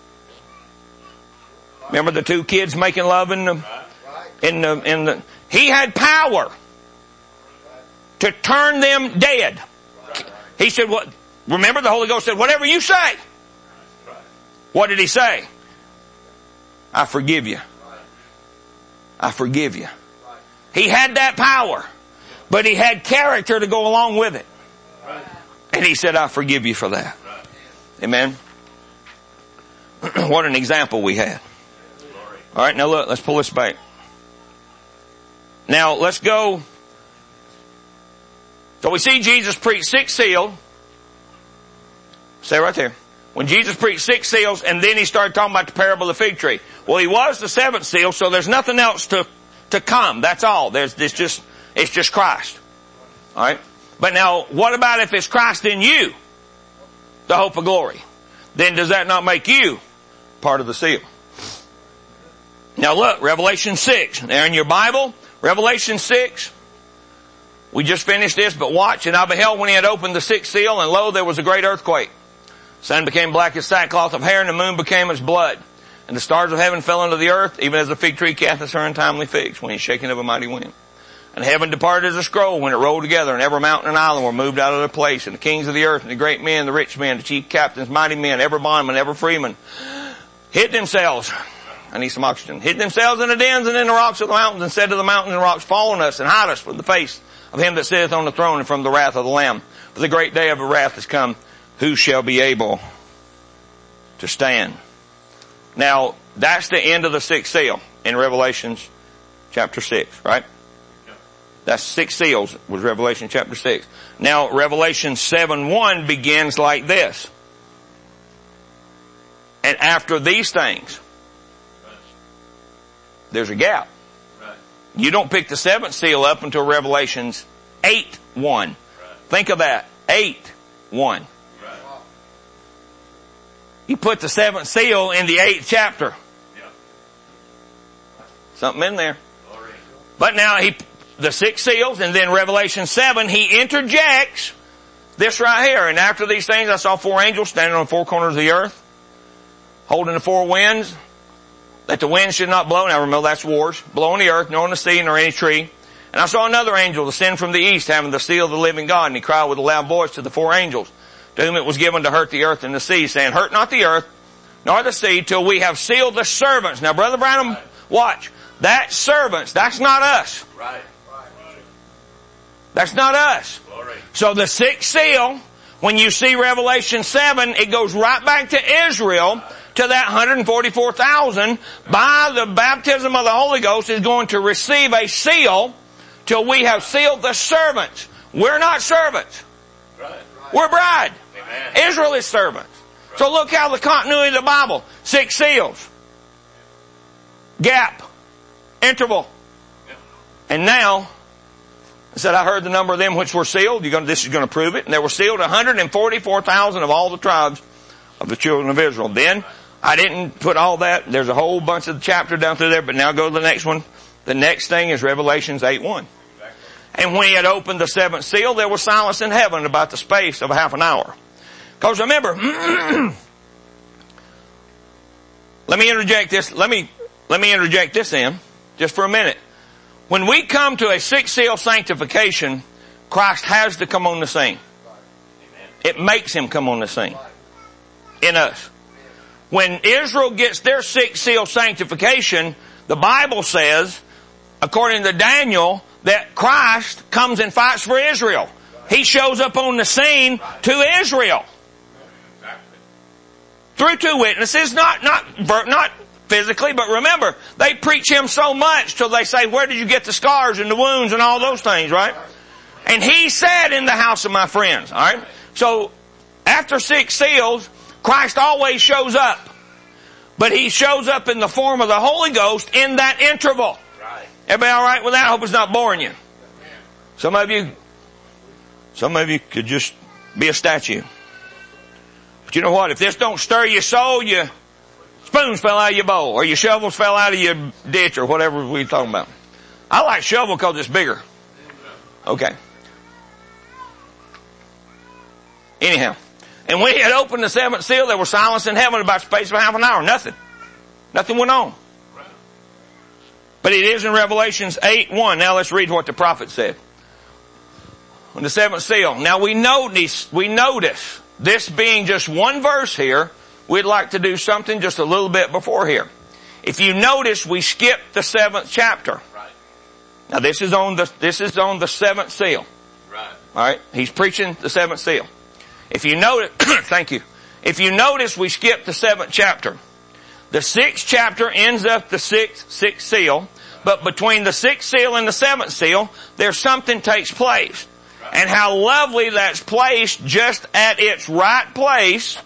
C: Remember the two kids making love in the, in the, in the, He had power to turn them dead. He said, what, remember the Holy Ghost said, whatever you say. What did He say? I forgive you. I forgive you. He had that power, but He had character to go along with it. And He said, I forgive you for that. Amen. What an example we had. All right, now look, let's pull this back. Now, let's go. So we see Jesus preach six seals. Stay right there. When Jesus preached six seals, and then He started talking about the parable of the fig tree. Well, He was the seventh seal, so there's nothing else to, to come. That's all. There's, it's just, it's just Christ. Alright? But now, what about if it's Christ in you? The hope of glory. Then does that not make you part of the seal? Now look, Revelation six. There in your Bible, Revelation six. We just finished this, but watch. And I beheld when He had opened the sixth seal, and lo, there was a great earthquake. The sun became black as sackcloth of hair, and the moon became as blood. And the stars of heaven fell into the earth, even as a fig tree casteth her untimely figs when he's shaken of a mighty wind. And heaven departed as a scroll when it rolled together, and every mountain and island were moved out of their place, and the kings of the earth, and the great men, the rich men, the chief captains, mighty men, every bondman, every freeman, hid themselves. I need some oxygen. Hid themselves in the dens and in the rocks of the mountains, and said to the mountains and rocks, fall on us and hide us from the face of him that sitteth on the throne and from the wrath of the Lamb. For the great day of the wrath is come. Who shall be able to stand? Now, that's the end of the sixth seal in Revelation chapter six, right? That's six seals, was Revelation chapter six. Now, Revelation seven one begins like this. And after these things, there's a gap. You don't pick the seventh seal up until Revelations eight one. Think of that. eight one. He put the seventh seal in the eighth chapter. Something in there. But now he, the six seals, and then Revelation seven, he interjects this right here. And after these things I saw four angels standing on the four corners of the earth, holding the four winds, that the wind should not blow. Now remember, that's wars. Blow on the earth, nor on the sea, nor any tree. And I saw another angel descend from the east, having the seal of the living God. And he cried with a loud voice to the four angels, to whom it was given to hurt the earth and the sea, saying, hurt not the earth, nor the sea, till we have sealed the servants. Now, Brother Branham, watch. That's servants. That's not us.
A: Right.
C: That's not us.
A: Glory.
C: So the sixth seal, when you see Revelation seven, it goes right back to Israel, to that one hundred forty-four thousand, by the baptism of the Holy Ghost, is going to receive a seal till we have sealed the servants. We're not servants.
A: Right.
C: We're bride.
A: Amen.
C: Israel is servants. So look how the continuity of the Bible. Six seals. Gap. Interval. And now, I said, I heard the number of them which were sealed. You're going to, this is going to prove it. And there were sealed one hundred forty-four thousand of all the tribes of the children of Israel. Then, I didn't put all that. There's a whole bunch of the chapter down through there, but now go to the next one. The next thing is Revelations eight one. And when he had opened the seventh seal, there was silence in heaven about the space of a half an hour. Because remember, let me interject this, let me, let me interject this in, just for a minute. When we come to a six seal sanctification, Christ has to come on the scene. It makes him come on the scene. In us. When Israel gets their six seal sanctification, the Bible says, according to Daniel, that Christ comes and fights for Israel. He shows up on the scene to Israel. Through two witnesses, not, not, not physically, but remember, they preach him so much till they say, where did you get the scars and the wounds and all those things, right? And he said, in the house of my friends, alright? So, after six seals, Christ always shows up. But he shows up in the form of the Holy Ghost in that interval.
A: Right.
C: Everybody alright with that? I hope it's not boring you. Some of you, some of you could just be a statue. But you know what? If this don't stir your soul, your spoons fell out of your bowl, or your shovels fell out of your ditch, or whatever we're talking about. I like shovel because it's bigger. Okay. Anyhow. And when he had opened the seventh seal, there was silence in heaven about the space of half an hour. Nothing. Nothing went on. But it is in Revelations eight one. Now let's read what the prophet said. On the seventh seal. Now we notice, we notice, this being just one verse here, we'd like to do something just a little bit before here. If you notice, we skipped the seventh chapter.
A: Right.
C: Now this is on the, this is on the seventh seal.
A: Right.
C: Alright? He's preaching the seventh seal. If you notice, thank you. If you notice, we skipped the seventh chapter. The sixth chapter ends up the sixth, sixth seal, but between the sixth seal and the seventh seal, there's something takes place. And how lovely that's placed just at its right place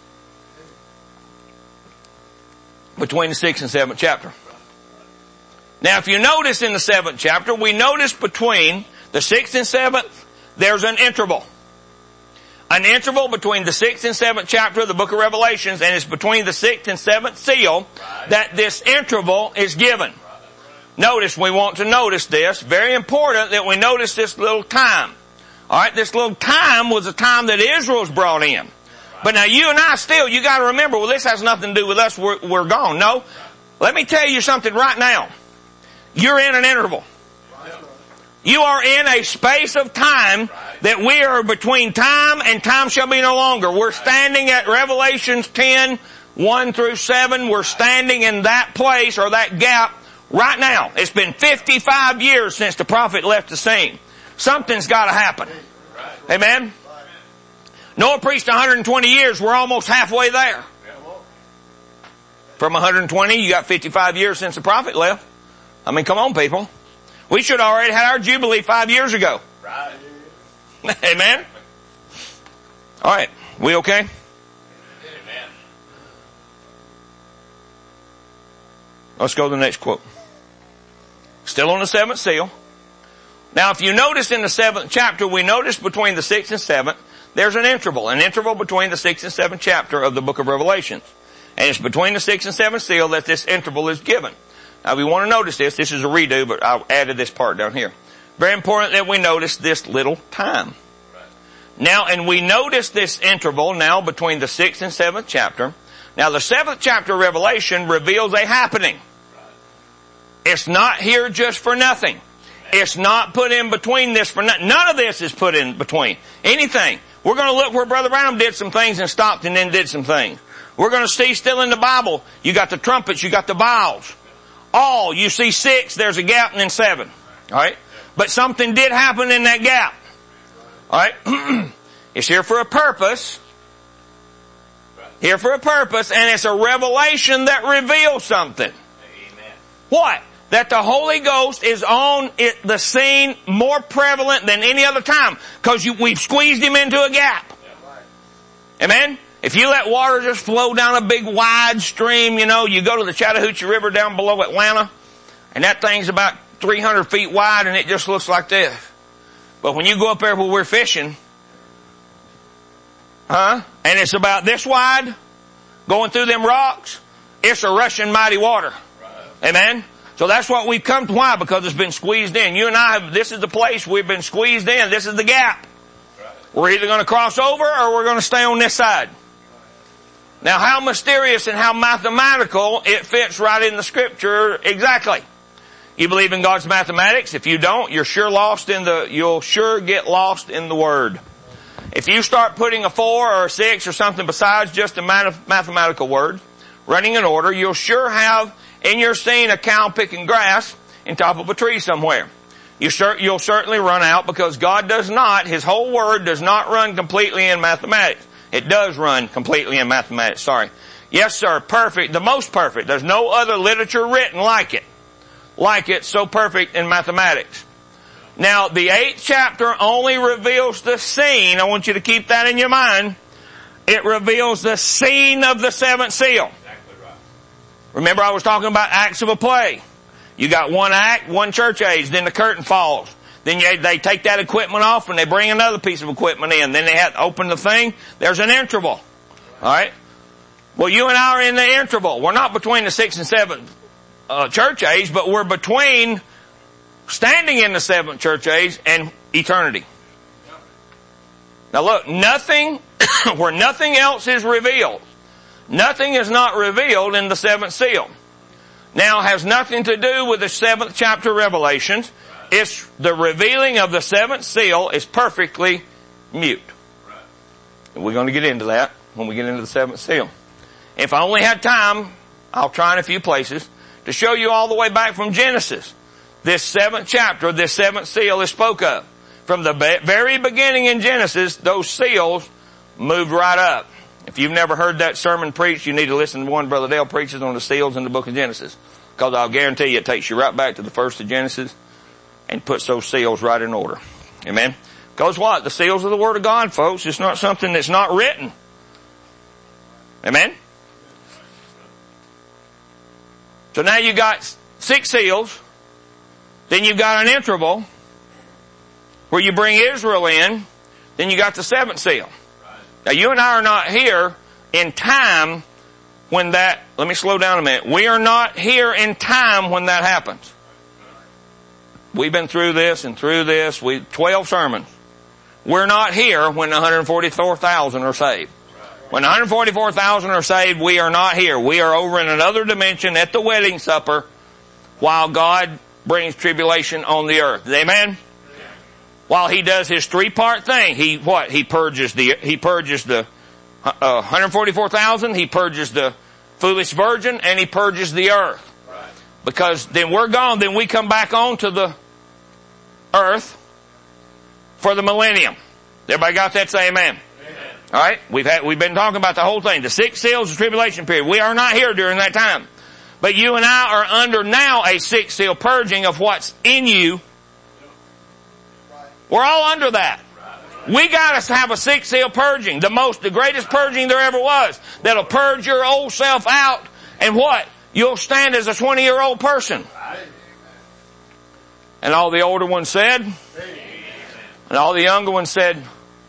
C: between the sixth and seventh chapter. Now if you notice in the seventh chapter, we notice between the sixth and seventh, there's an interval. An interval between the sixth and seventh chapter of the book of Revelations, and it's between the sixth and seventh seal that this interval is given. Notice, we want to notice this. Very important that we notice this little time. Alright, this little time was a time that Israel's brought in. But now you and I still, you gotta remember, well this has nothing to do with us, we're, we're gone. No. Let me tell you something right now. You're in an interval. You are in a space of time that we are between time and time shall be no longer. We're standing at Revelations ten, one through seven. We're standing in that place or that gap right now. It's been fifty-five years since the prophet left the scene. Something's got to happen. Amen? Noah preached one hundred twenty years. We're almost halfway there. From one hundred twenty, you got fifty-five years since the prophet left. I mean, come on, people. We should have already had our Jubilee five years ago. Right. Amen? All right. We okay? Amen. Let's go to the next quote. Still on the seventh seal. Now, if you notice in the seventh chapter, we notice between the sixth and seventh, there's an interval, an interval between the sixth and seventh chapter of the book of Revelation. And it's between the sixth and seventh seal that this interval is given. Now, if you want to notice this, this is a redo, but I added this part down here. Very important that we notice this little time. Now, and we notice this interval now between the sixth and seventh chapter. Now, the seventh chapter of Revelation reveals a happening. It's not here just for nothing. It's not put in between this for nothing. None of this is put in between. Anything. We're going to look where Brother Branham did some things and stopped and then did some things. We're going to see still in the Bible, you got the trumpets, you got the vials. All, you see six, there's a gap and then seven. Alright? But something did happen in that gap. Alright? It's here for a purpose. Here for a purpose, and it's a revelation that reveals something. Amen. What? That the Holy Ghost is on it, the scene more prevalent than any other time. Because we've squeezed Him into a gap. Amen? If you let water just flow down a big wide stream, you know, you go to the Chattahoochee River down below Atlanta, and that thing's about three hundred feet wide and it just looks like this. But when you go up there where we're fishing, huh, and it's about this wide, going through them rocks, it's a rushing mighty water. Amen? So that's what we've come to. Why? Because it's been squeezed in. You and I have, this is the place we've been squeezed in. This is the gap. We're either going to cross over or we're going to stay on this side. Now, how mysterious and how mathematical it fits right in the scripture exactly. You believe in God's mathematics? If you don't, you're sure lost in the, you'll sure get lost in the Word. If you start putting a four or a six or something besides just a mathematical word, running in order, you'll sure have in your scene a cow picking grass in top of a tree somewhere. You cer- you'll certainly run out because God does not, His whole Word does not run completely in mathematics. It does run completely in mathematics, sorry. Yes, sir, perfect, the most perfect. There's no other literature written like it. Like it, so perfect in mathematics. Now, the eighth chapter only reveals the scene. I want you to keep that in your mind. It reveals the scene of the seventh seal. Exactly right. Remember I was talking about acts of a play. You got one act, one church age, then the curtain falls. Then you, they take that equipment off and they bring another piece of equipment in. Then they have to open the thing. There's an interval. Alright? Well, you and I are in the interval. We're not between the sixth and seventh uh, church age, but we're between standing in the seventh church age and eternity. Now look, nothing, where nothing else is revealed, nothing is not revealed in the seventh seal. Now, has nothing to do with the seventh chapter of Revelations. It's the revealing of the seventh seal is perfectly mute. And we're going to get into that when we get into the seventh seal. If I only had time, I'll try in a few places to show you all the way back from Genesis. This seventh chapter, this seventh seal is spoke of. From the very beginning in Genesis, those seals moved right up. If you've never heard that sermon preached, you need to listen to one Brother Dale preaches on the seals in the book of Genesis. Because I'll guarantee you it takes you right back to the first of Genesis and puts those seals right in order. Amen? Because what? The seals of the Word of God, folks. It's not something that's not written. Amen? So now you got six seals. Then you've got an interval where you bring Israel in. Then you got the seventh seal. Now you and I are not here in time when that, let me slow down a minute. We are not here in time when that happens. We've been through this and through this. We, twelve sermons. We're not here when one hundred forty-four thousand are saved. When one hundred forty-four thousand are saved, we are not here. We are over in another dimension at the wedding supper while God brings tribulation on the earth. Amen? while he does his three-part thing, he what? He purges the he purges the uh, one hundred forty-four thousand. He purges the foolish virgin, and he purges the earth. Right. Because then we're gone. Then we come back onto the earth for the millennium. Everybody got that? Say amen. Amen. All right. We've had we've been talking about the whole thing. The six seals, the tribulation period. We are not here during that time, but you and I are under now a six seal purging of what's in you. We're all under that. We got to have a six seal purging. The most, the greatest purging there ever was. That'll purge your old self out. And what? You'll stand as a twenty year old person. And all the older ones said, and all the younger ones said,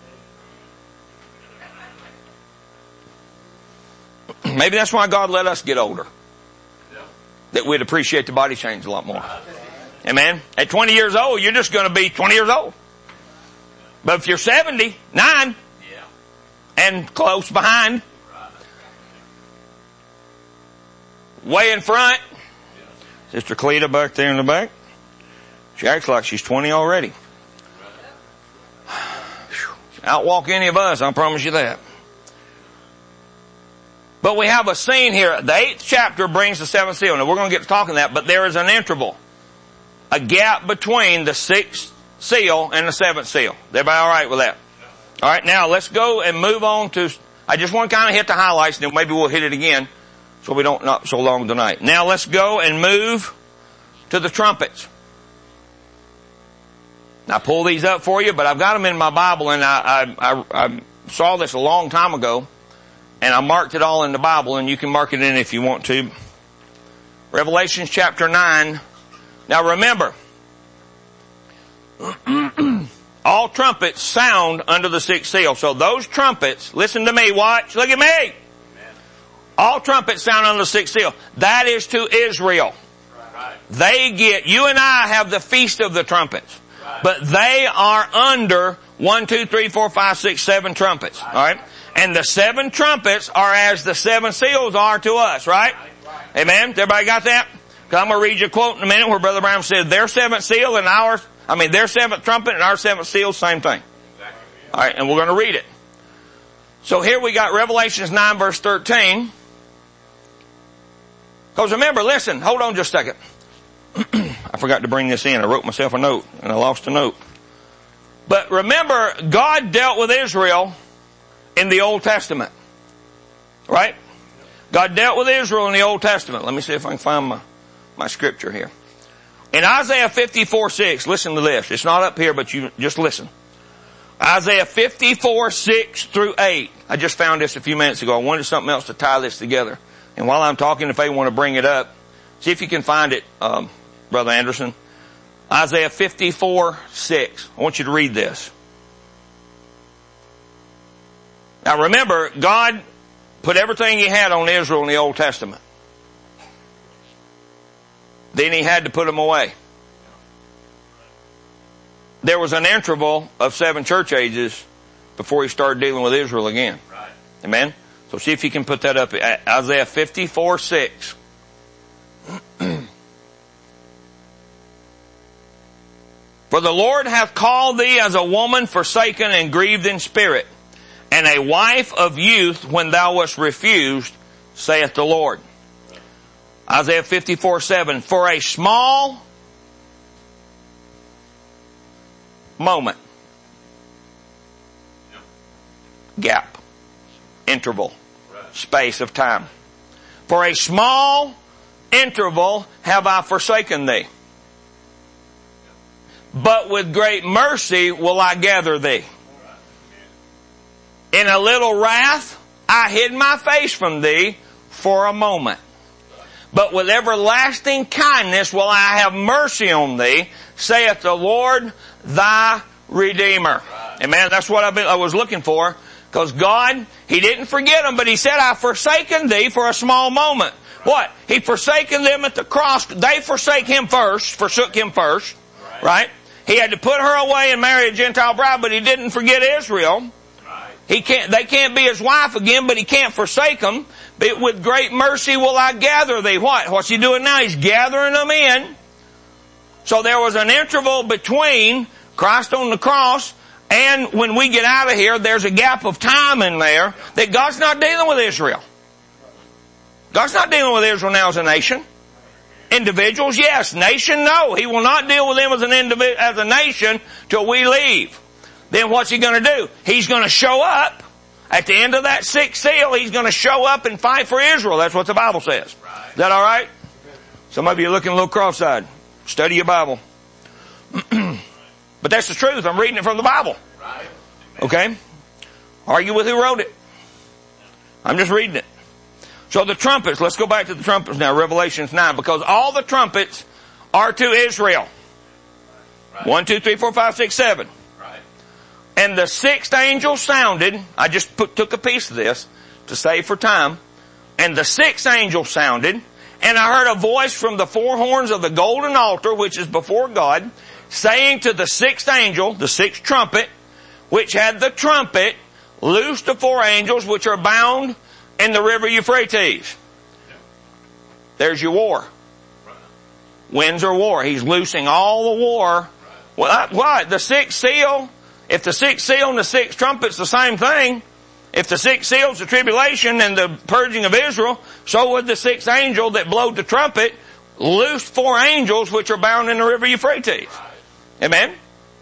C: maybe that's why God let us get older. That we'd appreciate the body change a lot more. Amen? At twenty years old, you're just going to be twenty years old. But if you're seventy-nine yeah. and close behind, way in front, yeah. Sister Cleta back there in the back, she acts like she's twenty already. Outwalk any of us, I promise you that. But we have a scene here. The eighth chapter brings the seventh seal. Now we're going to get to talking that, but there is an interval. A gap between the sixth seal and the seventh seal. Everybody all right with that? All right, now let's go and move on to, I just want to kind of hit the highlights, and then maybe we'll hit it again so we don't, not so long tonight. Now let's go and move to the trumpets. Now I pull these up for you, but I've got them in my Bible, and I, I, I, I saw this a long time ago, and I marked it all in the Bible, and you can mark it in if you want to. Revelation chapter nine. Now remember, all trumpets sound under the sixth seal. So those trumpets, listen to me, watch, look at me. Amen. All trumpets sound under the sixth seal. That is to Israel. Right. They get, you and I have the feast of the trumpets. Right. But they are under one, two, three, four, five, six, seven trumpets. Right. All right? And the seven trumpets are as the seven seals are to us, right? Right. Amen? Everybody got that? I'm going to read you a quote in a minute where Brother Brown said, their seventh seal and ours, I mean, their seventh trumpet and our seventh seal, same thing. Exactly. All right, and we're going to read it. So here we got Revelations nine verse thirteen. Because remember, listen, hold on just a second. I forgot to bring this in. I wrote myself a note and I lost a note. But remember, God dealt with Israel in the Old Testament. Right? God dealt with Israel in the Old Testament. Let me see if I can find my, my scripture here. In Isaiah fifty-four six, listen to this. It's not up here, but you just listen. Isaiah fifty-four six through eight. I just found this a few minutes ago. I wanted something else to tie this together. And while I'm talking, if they want to bring it up, see if you can find it, um, Brother Anderson. Isaiah fifty-four six. I want you to read this. Now remember, God put everything He had on Israel in the Old Testament. Then He had to put them away. There was an interval of seven church ages before He started dealing with Israel again. Right. Amen? So see if you can put that up. Isaiah fifty-four six. For the Lord hath called thee as a woman forsaken and grieved in spirit, and a wife of youth when thou wast refused, saith the Lord. Isaiah fifty-four seven. For a small moment, gap, interval, space of time. For a small interval have I forsaken thee, but with great mercy will I gather thee. In a little wrath I hid my face from thee for a moment. But with everlasting kindness will I have mercy on thee, saith the Lord thy Redeemer. Amen. That's what I've been, I was looking for. Because God, He didn't forget them, but He said, I've forsaken thee for a small moment. What? He forsaken them at the cross. They forsake Him first, forsook Him first. Right? Right? He had to put her away and marry a Gentile bride, but He didn't forget Israel. He can't, they can't be His wife again, but He can't forsake them. But with great mercy will I gather thee. What? What's He doing now? He's gathering them in. So there was an interval between Christ on the cross, and when we get out of here, there's a gap of time in there that God's not dealing with Israel. God's not dealing with Israel now as a nation. Individuals, yes. Nation, no. He will not deal with them as an individ- as a nation till we leave. Then what's He going to do? He's going to show up. At the end of that sixth seal, He's going to show up and fight for Israel. That's what the Bible says. Is that all right? Some of you are looking a little cross-eyed. Study your Bible. But that's the truth. I'm reading it from the Bible. Okay? Argue with who wrote it. I'm just reading it. So the trumpets, let's go back to the trumpets now, Revelations nine, because all the trumpets are to Israel. Right. One, two, three, four, five, six, seven. Right. And the sixth angel sounded, I just put, took a piece of this to save for time, and the sixth angel sounded, and I heard a voice from the four horns of the golden altar, which is before God, saying to the sixth angel, the sixth trumpet, which had the trumpet, loose the four angels which are bound in the river Euphrates. There's your war. Winds are war. He's loosing all the war. Well, what? The sixth seal? If the sixth seal and the sixth trumpet's the same thing, if the sixth seal's the tribulation and the purging of Israel, so would the sixth angel that blowed the trumpet loose four angels which are bound in the river Euphrates. Amen?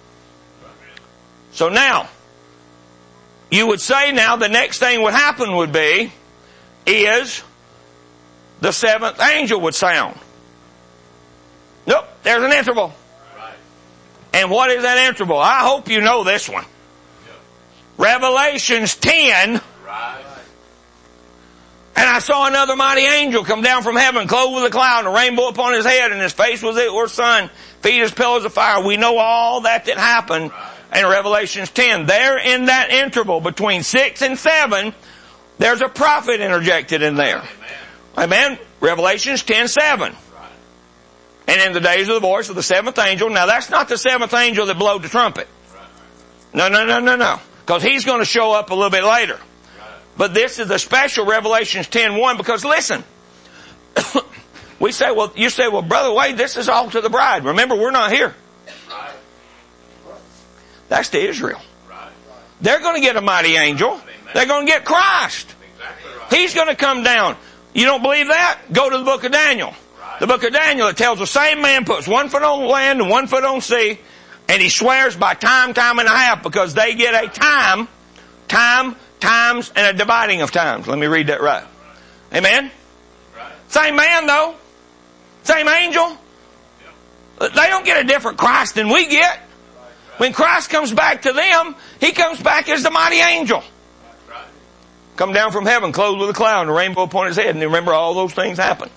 C: So now, you would say now the next thing would happen would be, is the seventh angel would sound. Nope, there's an interval. Right. And what is that interval? I hope you know this one. Yep. Revelations ten. Right. And I saw another mighty angel come down from heaven, clothed with a cloud, and a rainbow upon his head, and his face was it were sun, feet as pillars of fire. We know all that that happened right. in Revelations ten. There in that interval between six and seven, there's a prophet interjected in there. Amen. Amen. Revelations ten seven. Right. And in the days of the voice of the seventh angel. Now that's not the seventh angel that blowed the trumpet. Right. No, no, no, no, no. Because he's going to show up a little bit later. Right. But this is a special Revelations ten one because listen. we say, well, you say, well, Brother Wade, this is all to the bride. Remember, we're not here. Right. That's to Israel. Right. They're going to get a mighty angel. They're going to get Christ. Exactly right. He's going to come down. You don't believe that? Go to the book of Daniel. Right. The book of Daniel, it tells the same man puts one foot on land and one foot on sea, and he swears by time, time and a half, because they get a time, time, times, and a dividing of times. Let me read that right. Amen? Right. Same man though. Same angel. Yep. They don't get a different Christ than we get. When Christ comes back to them, He comes back as the mighty angel. Come down from heaven, clothed with a cloud and a rainbow upon his head. And remember, all those things happen.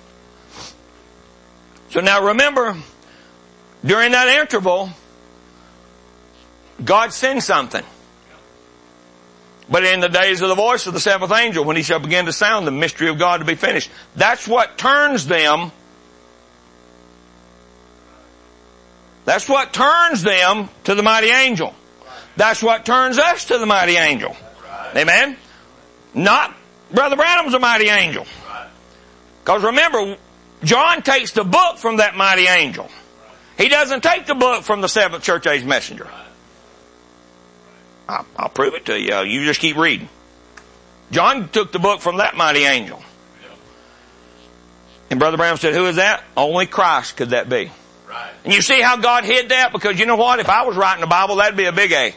C: So now remember, during that interval, God sends something. But in the days of the voice of the seventh angel, when he shall begin to sound, the mystery of God to be finished. That's what turns them. That's what turns them to the mighty angel. That's what turns us to the mighty angel. Amen? Not Brother Branham's a mighty angel. Because remember, John takes the book from that mighty angel. He doesn't take the book from the seventh church age messenger. I'll, I'll prove it to you. You just keep reading. John took the book from that mighty angel. And Brother Branham said, who is that? Only Christ could that be. Right. And you see how God hid that? Because you know what? If I was writing the Bible, that'd be a big A.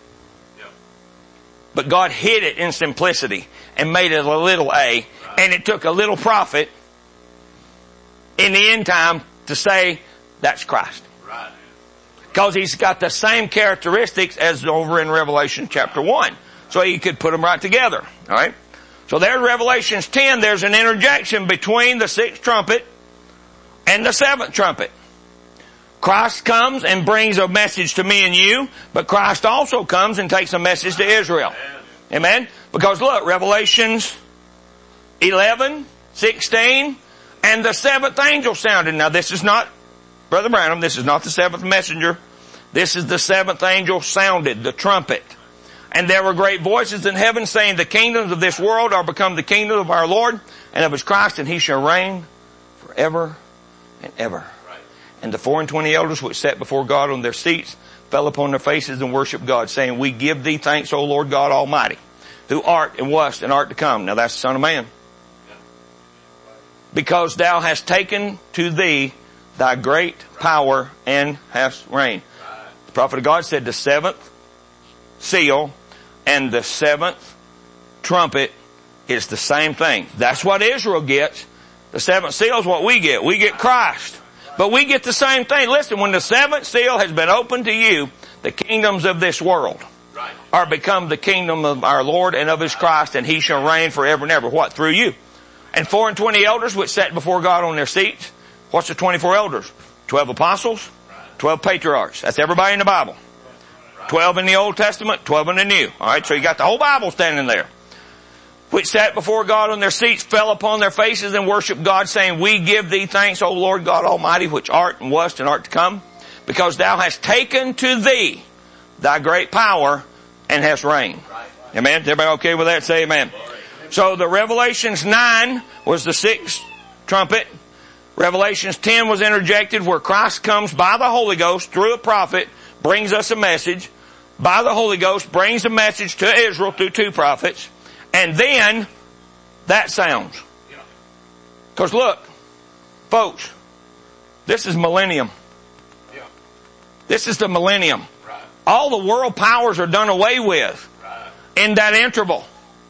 C: But God hid it in simplicity and made it a little a. Right. And it took a little prophet in the end time to say, that's Christ. Right. Because he's got the same characteristics as over in Revelation chapter one. So he could put them right together. Alright? So there's Revelations ten. There's an interjection between the sixth trumpet and the seventh trumpet. Christ comes and brings a message to me and you, but Christ also comes and takes a message to Israel. Amen? Because look, Revelations eleven, sixteen, and the seventh angel sounded. Now this is not Brother Branham, this is not the seventh messenger. This is the seventh angel sounded, the trumpet. And there were great voices in heaven saying, the kingdoms of this world are become the kingdom of our Lord and of his Christ, and he shall reign forever and ever. And the four and twenty elders which sat before God on their seats fell upon their faces and worshiped God, saying, We give thee thanks, O Lord God Almighty, who art and wast and art to come. Now that's the Son of Man. Because thou hast taken to thee thy great power and hast reigned. The prophet of God said the seventh seal and the seventh trumpet is the same thing. That's what Israel gets. The seventh seal is what we get. We get Christ. But we get the same thing. Listen, when the seventh seal has been opened to you, the kingdoms of this world are become the kingdom of our Lord and of His Christ, and He shall reign forever and ever. What? Through you. And four and twenty elders which sat before God on their seats. What's the twenty-four elders? Twelve apostles, twelve patriarchs. That's everybody in the Bible. Twelve in the Old Testament, twelve in the New. Alright, so you got the whole Bible standing there. Which sat before God on their seats, fell upon their faces and worshiped God, saying, We give thee thanks, O Lord God Almighty, which art and wast and art to come, because thou hast taken to thee thy great power and hast reigned. Amen? Everybody okay with that? Say amen. So the Revelations nine was the sixth trumpet. Revelations ten was interjected where Christ comes by the Holy Ghost through a prophet, brings us a message. By the Holy Ghost brings a message to Israel through two prophets. And then that sounds. Because look, folks, this is millennium. This is the millennium. All the world powers are done away with in that interval.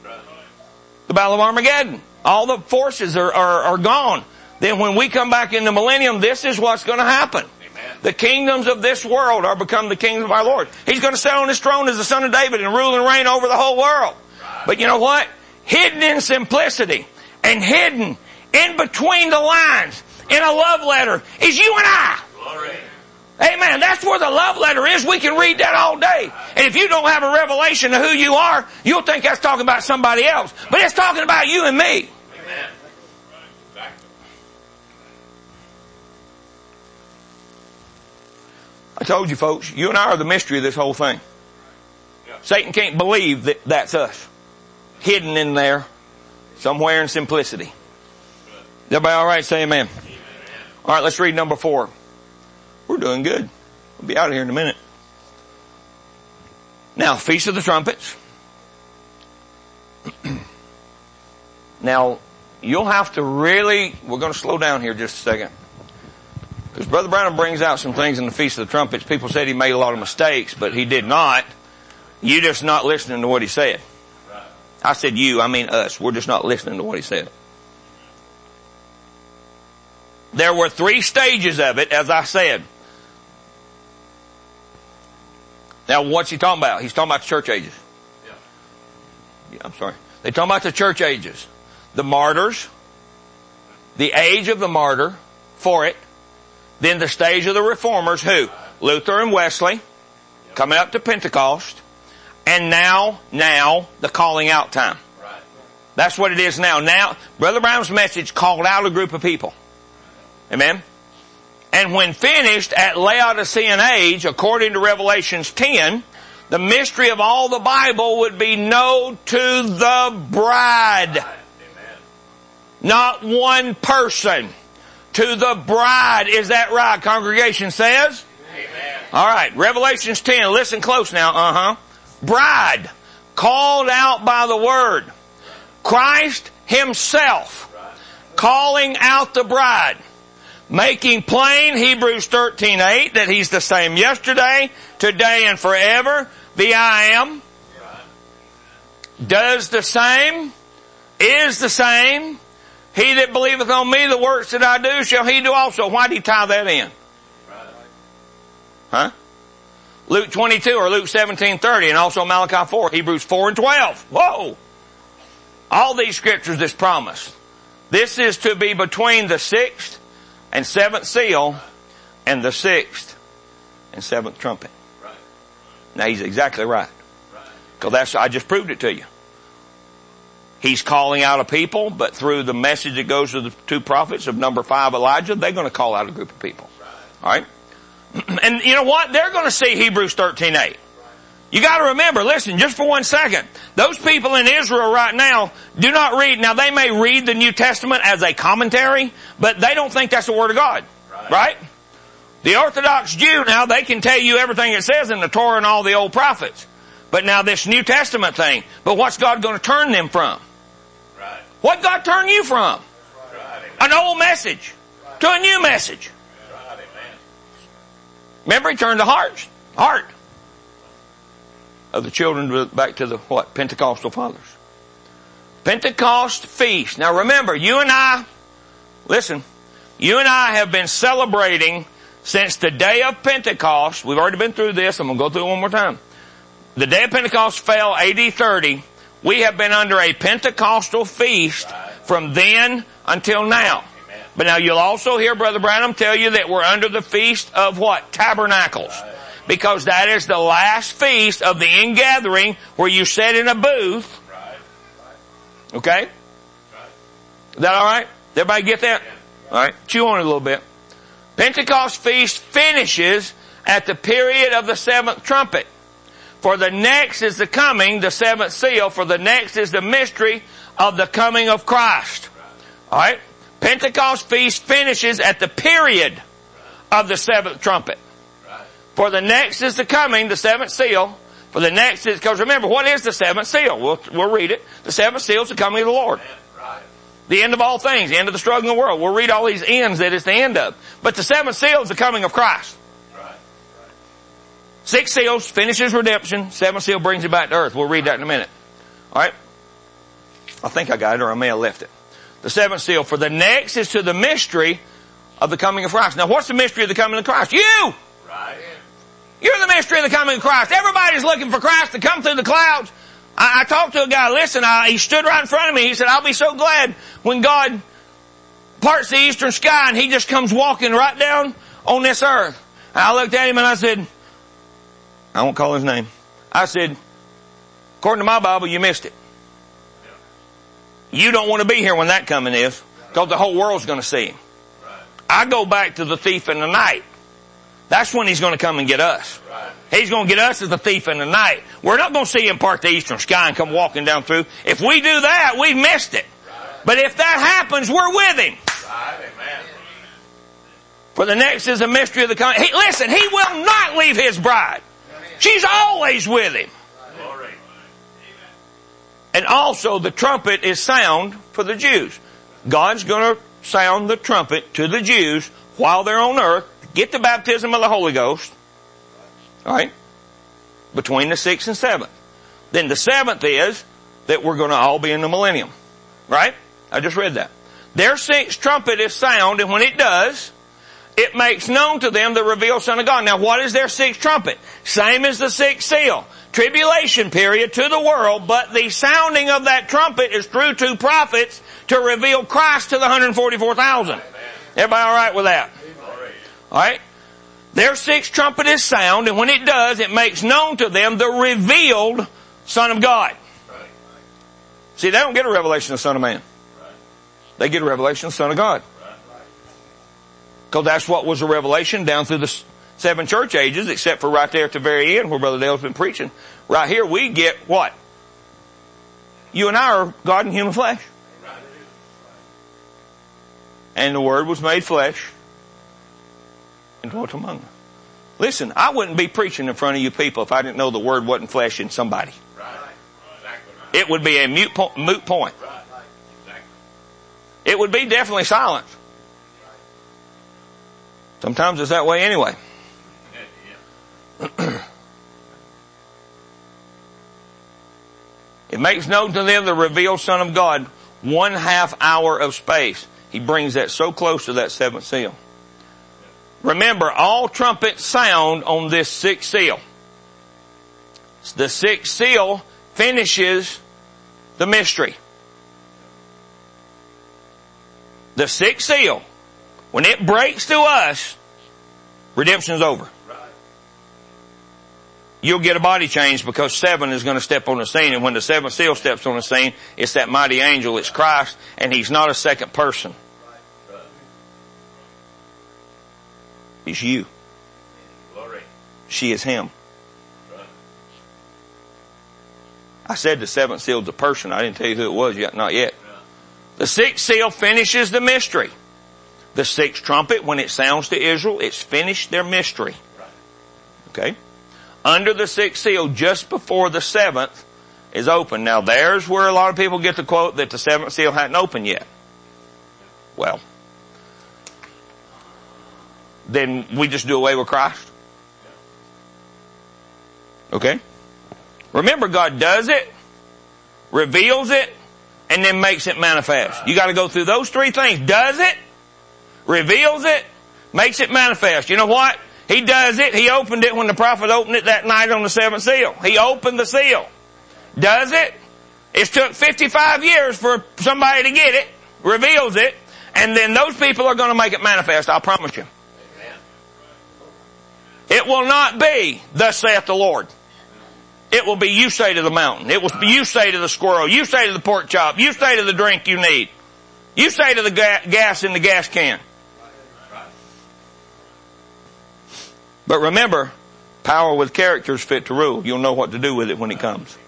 C: The Battle of Armageddon. All the forces are, are, are gone. Then when we come back in the millennium, this is what's going to happen. Amen. The kingdoms of this world are become the kingdom of our Lord. He's going to sit on His throne as the Son of David and rule and reign over the whole world. Right. But you know what? Hidden in simplicity and hidden in between the lines in a love letter is you and I. Glory. Amen. That's where the love letter is. We can read that all day. And if you don't have a revelation of who you are, you'll think that's talking about somebody else. But it's talking about you and me. Amen. I told you folks, you and I are the mystery of this whole thing. Satan can't believe that that's us. Hidden in there, somewhere in simplicity. Everybody alright? Say amen. Alright, let's read number four. We're doing good. We'll be out of here in a minute. Now, Feast of the Trumpets. Now, you'll have to really, we're going to slow down here just a second. Because Brother Branham brings out some things in the Feast of the Trumpets. People said he made a lot of mistakes, but he did not. You're just not listening to what he said. I said you, I mean us. We're just not listening to what he said. There were three stages of it, as I said. Now, what's he talking about? He's talking about the church ages. Yeah. Yeah, I'm sorry. They're talking about the church ages. The martyrs, the age of the martyr for it, then the stage of the reformers, who? Luther and Wesley, coming up to Pentecost, and now, now, the calling out time. Right. That's what it is now. Now, Brother Brown's message called out a group of people. Amen? And when finished at Laodicean age, according to Revelations ten, the mystery of all the Bible would be known to the bride. Amen. Not one person. To the bride. Is that right? Congregation says? Amen. Alright, Revelations ten. Listen close now. Uh-huh. Bride. Called out by the Word. Christ Himself. Calling out the bride. Making plain, Hebrews thirteen eight, that He's the same yesterday, today, and forever. The I am. Does the same. Is the same. He that believeth on me, the works that I do, shall he do also. Why do you tie that in? Huh? Luke twenty-two or Luke seventeen thirty, and also Malachi four, Hebrews four and twelve. Whoa! All these scriptures, this promise. This is to be between the sixth and seventh seal and the sixth and seventh trumpet. Right. Now he's exactly right. Because that's, I just proved it to you. He's calling out a people, but through the message that goes to the two prophets of number five, Elijah, they're going to call out a group of people. Right. Alright? And you know what? They're going to see Hebrews thirteen eight. You got to remember, listen, just for one second, those people in Israel right now do not read, now they may read the New Testament as a commentary, but they don't think that's the Word of God. Right? Right? The Orthodox Jew now, they can tell you everything it says in the Torah and all the old prophets. But now this New Testament thing, but what's God going to turn them from?
A: Right.
C: What God turn you from?
A: Right.
C: An old message to a new message.
A: Right.
C: Remember, he turned the hearts, heart of the children back to the what? Pentecostal fathers. Pentecost feast. Now remember, you and I, listen, you and I have been celebrating since the day of Pentecost. We've already been through this. I'm going to go through it one more time. The day of Pentecost fell A D thirty. We have been under a Pentecostal feast from then until now. But now you'll also hear Brother Branham tell you that we're under the feast of what? Tabernacles. Because that is the last feast of the ingathering where you sit in a booth. Okay? Is that alright? Everybody get that? Alright, chew on it a little bit. Pentecost feast finishes at the period of the seventh trumpet. For the next is the coming, the seventh seal, for the next is the mystery of the coming of Christ. Alright? Pentecost feast finishes at the period of the seventh trumpet. For the next is the coming, the seventh seal. For the next is, because remember, what is the seventh seal? We'll, we'll read it. The seventh seal is the coming of the Lord. The end of all things, the end of the struggle in the world. We'll read all these ends that it's the end of. But the seventh seal is the coming of Christ. Six seals finishes redemption. Seventh seal brings it back to earth. We'll read that in a minute. Alright? I think I got it, or I may have left it. The seventh seal. For the next is to the mystery of the coming of Christ. Now what's the mystery of the coming of Christ? You!
A: Right.
C: You're the mystery of the coming of Christ. Everybody's looking for Christ to come through the clouds. I, I talked to a guy, listen, I, he stood right in front of me. He said, I'll be so glad when God parts the eastern sky and he just comes walking right down on this earth. And I looked at him and I said, I won't call his name. I said, according to my Bible, you missed it. You don't want to be here when that coming is, because the whole world's going to see him. I go back to the thief in the night. That's when he's going to come and get us. He's going to get us as the thief in the night. We're not going to see him part the eastern sky and come walking down through. If we do that, we've missed it. But if that happens, we're with him. For the next is a mystery of the coming. He, listen, he will not leave his bride. She's always with him. And also the trumpet is sound for the Jews. God's going to sound the trumpet to the Jews while they're on earth, get the baptism of the Holy Ghost. Alright? Between the sixth and seventh. Then the seventh is that we're going to all be in the millennium. Right? I just read that. Their sixth trumpet is sound, and when it does, it makes known to them the revealed Son of God. Now what is their sixth trumpet? Same as the sixth seal. Tribulation period to the world, but the sounding of that trumpet is through two prophets to reveal Christ to the one hundred forty-four thousand. Everybody alright with that? Alright? Their sixth trumpet is sound, and when it does, it makes known to them the revealed Son of God. See, they don't get a revelation of the Son of Man. They get a revelation of the Son of God. Because that's what was a revelation down through the seven church ages, except for right there at the very end where Brother Dale's been preaching. Right here we get what? You and I are God in human flesh. And the Word was made flesh and dwelt among us. Listen, I wouldn't be preaching in front of you people if I didn't know the Word wasn't flesh in somebody. It would be a mute po- moot point. It would be definitely silence. Sometimes it's that way anyway. It makes known to them the revealed Son of God, one half hour of space. He brings that so close to that seventh seal. Remember, all trumpets sound on this sixth seal. The sixth seal finishes the mystery. The sixth seal, when it breaks to us, redemption's over. You'll get a body change because seven is going to step on the scene, and when the seventh seal steps on the scene, it's that mighty angel, it's Christ, and he's not a second person. He's you. She is him. I said the seventh seal is a person. I didn't tell you who it was yet, not yet. The sixth seal finishes the mystery. The sixth trumpet, when it sounds to Israel, it's finished their mystery. Okay? Under the sixth seal, just before the seventh is open. Now there's where a lot of people get the quote that the seventh seal hadn't opened yet. Well, then we just do away with Christ. Okay? Remember, God does it, reveals it, and then makes it manifest. You got to go through those three things. Does it, reveals it, makes it manifest. You know what? He does it. He opened it when the prophet opened it that night on the seventh seal. He opened the seal. Does it? It's took fifty-five years for somebody to get it, reveals it, and then those people are going to make it manifest. I'll promise you. It will not be, thus saith the Lord. It will be, you say to the mountain. It will be, you say to the squirrel. You say to the pork chop. You say to the drink you need. You say to the ga- gas in the gas can. But remember, power with character is fit to rule. You'll know what to do with it when it comes.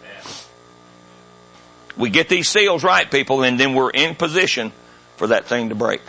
C: We get these seals right, people, and then we're in position for that thing to break.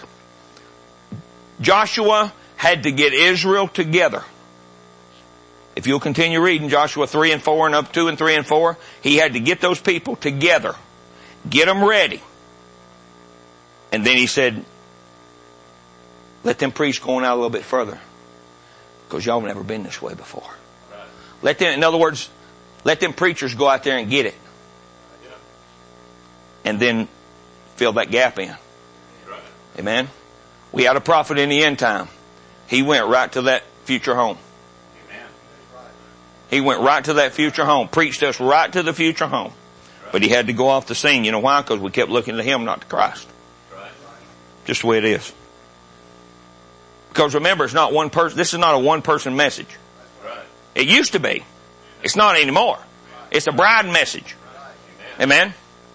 C: Joshua had to get Israel together. If you'll continue reading Joshua three and four and up two and three and four, he had to get those people together. Get them ready. And then he said, let them priests go on out a little bit further. Because y'all have never been this way before. Right. Let them, in other words, let them preachers go out there and get it. Yeah. And then fill that gap in. Right. Amen. We had a prophet in the end time. He went right to that future home. Amen. He went right to that future home. Preached us right to the future home. Right. But he had to go off the scene. You know why? Because we kept looking to him, not to Christ. Right. Just the way it is. Because remember, it's not one person, this is not a one person message. Right. It used to be. It's not anymore. It's a bride message. Amen.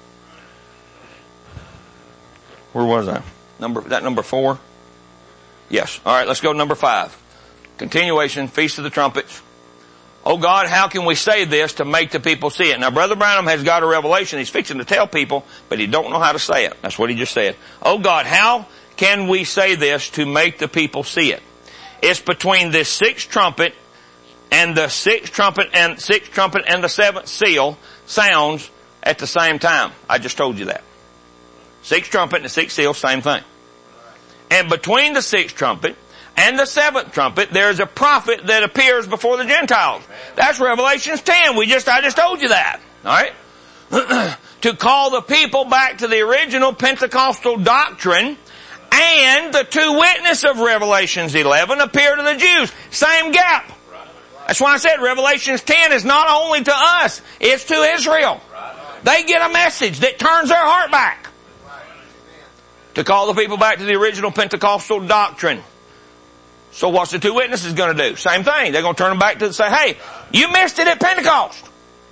C: Where was I? Number, that number four? Yes. Alright, let's go to number five. Continuation, Feast of the Trumpets. Oh God, how can we say this to make the people see it? Now Brother Branham has got a revelation. He's fixing to tell people, but he don't know how to say it. That's what he just said. Oh God, how can we say this to make the people see it? It's between this sixth trumpet and the sixth trumpet and sixth trumpet and the seventh seal sounds at the same time. I just told you that. Sixth trumpet and the sixth seal, same thing. And between the sixth trumpet and the seventh trumpet, there's a prophet that appears before the Gentiles. That's Revelation ten. We just, I just told you that. Alright? To call the people back to the original Pentecostal doctrine. And the two witnesses of Revelations eleven appear to the Jews. Same gap. That's why I said Revelations ten is not only to us, it's to Israel. They get a message that turns their heart back. To call the people back to the original Pentecostal doctrine. So what's the two witnesses going to do? Same thing. They're going to turn them back to say, hey, you missed it at Pentecost.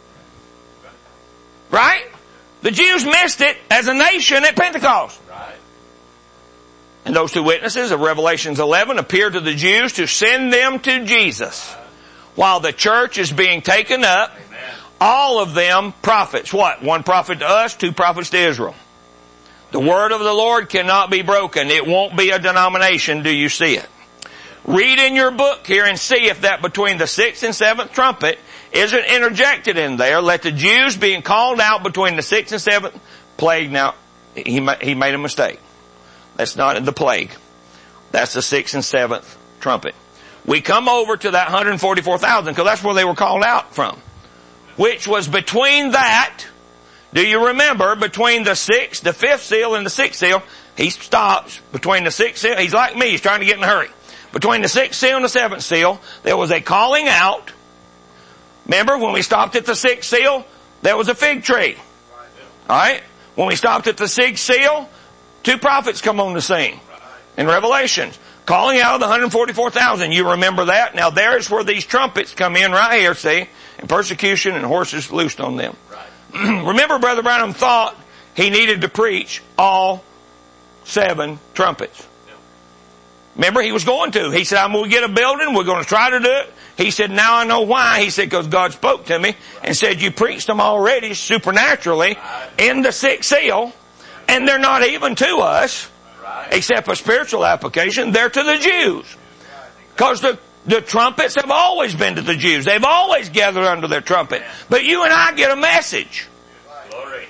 C: Right? The Jews missed it as a nation at Pentecost. And those two witnesses of Revelations eleven appear to the Jews to send them to Jesus. While the church is being taken up, all of them prophets. What? One prophet to us, two prophets to Israel. The word of the Lord cannot be broken. It won't be a denomination. Do you see it? Read in your book here and see if that between the sixth and seventh trumpet isn't interjected in there. Let the Jews being called out between the sixth and seventh plague. Now, he, he made a mistake. That's not the plague. That's the sixth and seventh trumpet. We come over to that one hundred forty-four thousand because that's where they were called out from. Which was between that, do you remember, between the sixth, the fifth seal and the sixth seal, he stops between the sixth seal. He's like me, he's trying to get in a hurry. Between the sixth seal and the seventh seal, there was a calling out. Remember when we stopped at the sixth seal, there was a fig tree. Alright? When we stopped at the sixth seal, two prophets come on the scene in Revelations, calling out of the one hundred forty-four thousand. You remember that? Now there's where these trumpets come in right here, see? And persecution and horses loosed on them. Right. Remember Brother Branham thought he needed to preach all seven trumpets. Remember he was going to. He said, I'm going to get a building. We're going to try to do it. He said, now I know why. He said, because God spoke to me and said, you preached them already supernaturally in the sixth seal. And they're not even to us. Except a spiritual application, they're to the Jews. Because the, the trumpets have always been to the Jews. They've always gathered under their trumpet. But you and I get a message.
A: Glory.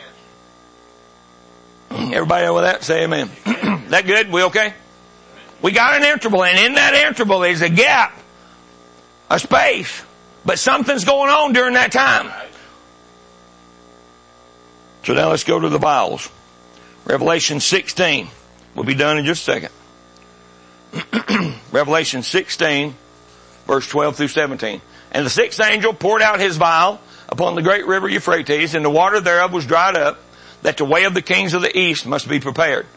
C: Everybody over that? Say amen. That good? We okay? We got an interval, and in that interval is a gap, a space, but something's going on during that time. So now let's go to the vials. Revelation sixteen. We'll be done in just a second. Revelation sixteen, verse twelve through seventeen. And the sixth angel poured out his vial upon the great river Euphrates, and the water thereof was dried up, that the way of the kings of the east must be prepared.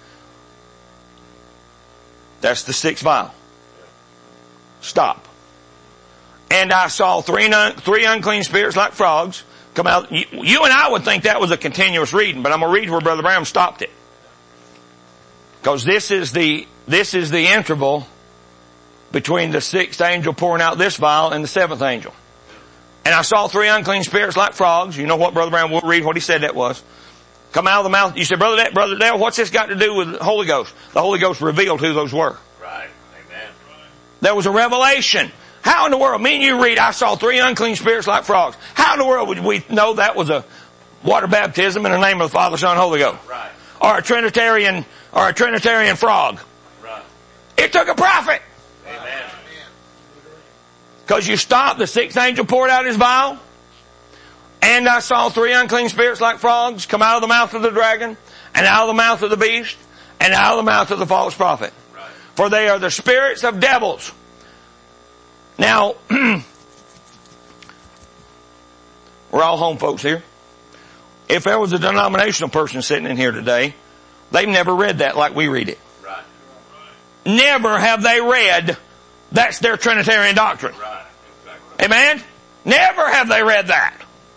C: That's the sixth vial. Stop. And I saw three, three unclean spirits like frogs come out. You, you and I would think that was a continuous reading, but I'm going to read where Brother Branham stopped it. Because this is the, this is the interval between the sixth angel pouring out this vial and the seventh angel. And I saw three unclean spirits like frogs. You know what Brother Branham will read what he said that was. Come out of the mouth. You said, Brother Dale, Brother Dale, what's this got to do with the Holy Ghost? The Holy Ghost revealed who those were.
A: Right. Amen.
C: There was a revelation. How in the world? Me and you read, I saw three unclean spirits like frogs. How in the world would we know that was a water baptism in the name of the Father, Son, Holy Ghost?
A: Right.
C: Or a Trinitarian, or a Trinitarian frog.
A: Right.
C: It took a prophet.
A: Amen.
C: Because you stopped, the sixth angel poured out his vial. And I saw three unclean spirits like frogs come out of the mouth of the dragon, and out of the mouth of the beast, and out of the mouth of the false prophet.
A: Right.
C: For they are the spirits of devils. Now, we're all home folks here. If there was a denominational person sitting in here today, they've never read that like we read it.
A: Right.
C: Never have they read that's their Trinitarian doctrine.
A: Right. Exactly.
C: Amen? Never have they read that.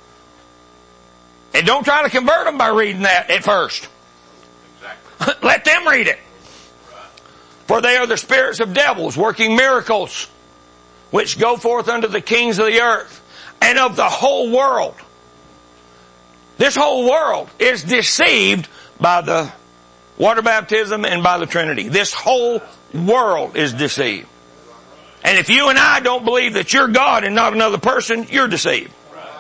C: And don't try to convert them by reading that at first.
A: Exactly.
C: Let them read it.
A: Right.
C: For they are the spirits of devils working miracles, which go forth unto the kings of the earth and of the whole world. This whole world is deceived by the water baptism and by the Trinity. This whole world is deceived. And if you and I don't believe that you're God and not another person, you're deceived.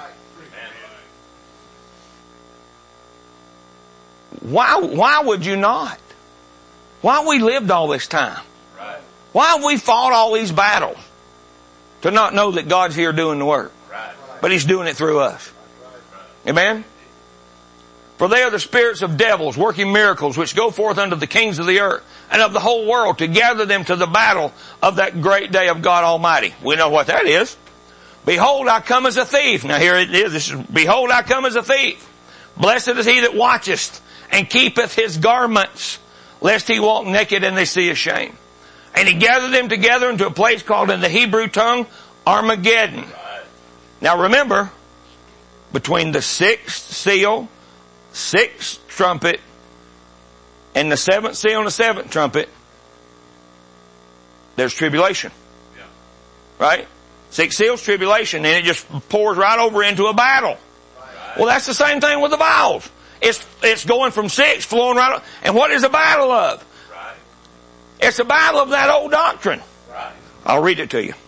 C: Why, why would you not? Why have we lived all this time?
A: Right.
C: Why have we fought all these battles? To not know that God's here doing the work.
A: Right.
C: But He's doing it through us. Amen? For they are the spirits of devils working miracles which go forth unto the kings of the earth and of the whole world to gather them to the battle of that great day of God Almighty. We know what that is. Behold, I come as a thief. Now here it is. This is, behold, I come as a thief. Blessed is he that watcheth and keepeth his garments, lest he walk naked and they see his shame. And he gathered them together into a place called in the Hebrew tongue Armageddon. Now remember, between the sixth seal, sixth trumpet, and the seventh seal and the seventh trumpet, there's tribulation.
A: Yeah.
C: Right? Six seals, tribulation, and it just pours right over into a battle.
A: Right.
C: Well, that's the same thing with the vials. It's, it's going from six, flowing right up. And what is a battle of?
A: Right.
C: It's a battle of that old doctrine.
A: Right.
C: I'll read it to you.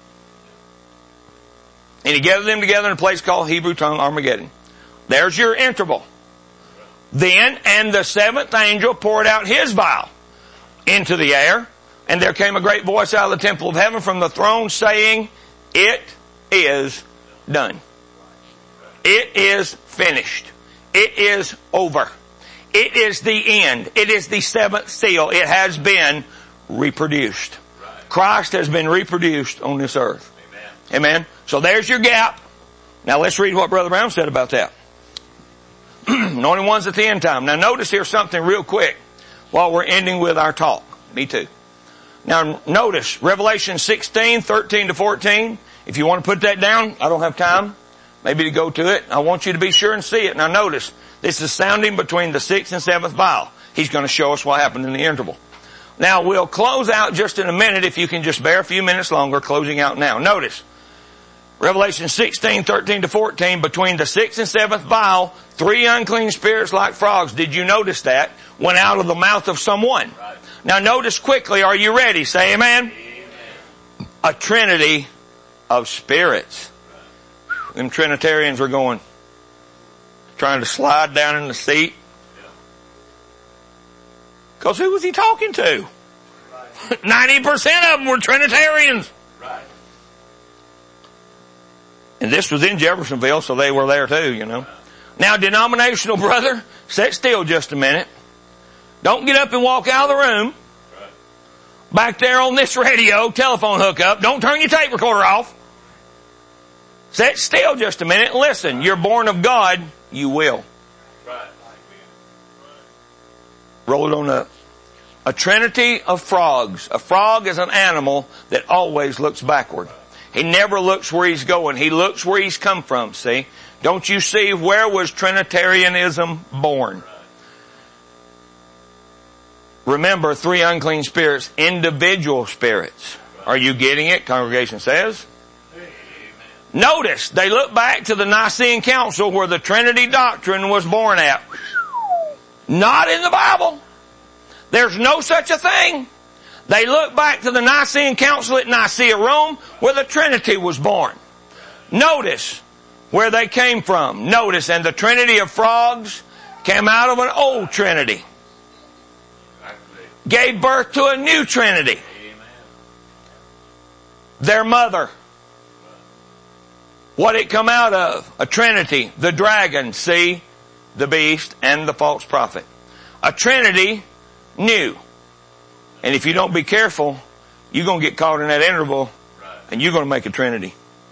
C: And he gathered them together in a place called Hebrew tongue Armageddon. There's your interval. Then, and the seventh angel poured out his vial into the air, and there came a great voice out of the temple of heaven from the throne saying, it is done. It is finished. It is over. It is the end. It is the seventh seal. It has been reproduced. Christ has been reproduced on this earth. Amen. Amen. So there's your gap. Now let's read what Brother Brown said about that. Anointed ones at the end time. Now notice here something real quick while we're ending with our talk. Me too. Now notice Revelation sixteen, thirteen to fourteen. If you want to put that down, I don't have time maybe to go to it. I want you to be sure and see it. Now notice, this is sounding between the sixth and seventh vial. He's going to show us what happened in the interval. Now we'll close out just in a minute if you can just bear a few minutes longer, closing out now. Notice, Revelation sixteen, thirteen to fourteen, between the sixth and seventh vial, three unclean spirits like frogs. Did you notice that? Went out of the mouth of someone. Right. Now notice quickly, are you ready? Say amen. Amen. A trinity of spirits. Right. Them Trinitarians are going, trying to slide down in the seat. Because who was he talking to? Right. ninety percent of them were Trinitarians. Right. And this was in Jeffersonville, so they were there too, you know. Now, denominational brother, sit still just a minute. Don't get up and walk out of the room. Back there on this radio, telephone hookup. Don't turn your tape recorder off. Sit still just a minute and listen. You're born of God, you will. Roll it on up. A trinity of frogs. A frog is an animal that always looks backward. He never looks where he's going. He looks where he's come from, see? Don't you see, where was Trinitarianism born? Remember, three unclean spirits, individual spirits. Are you getting it? Congregation says. Amen. Notice, they look back to the Nicene Council where the Trinity doctrine was born at. Not in the Bible. There's no such a thing. They look back to the Nicene Council at Nicaea, Rome, where the Trinity was born. Notice where they came from. Notice, and the Trinity of frogs came out of an old Trinity. Gave birth to a new Trinity. Their mother. What it come out of? A Trinity. The dragon, see, the beast, and the false prophet. A Trinity new. And if you don't be careful, you're going to get caught in that interval, and you're going to make a Trinity.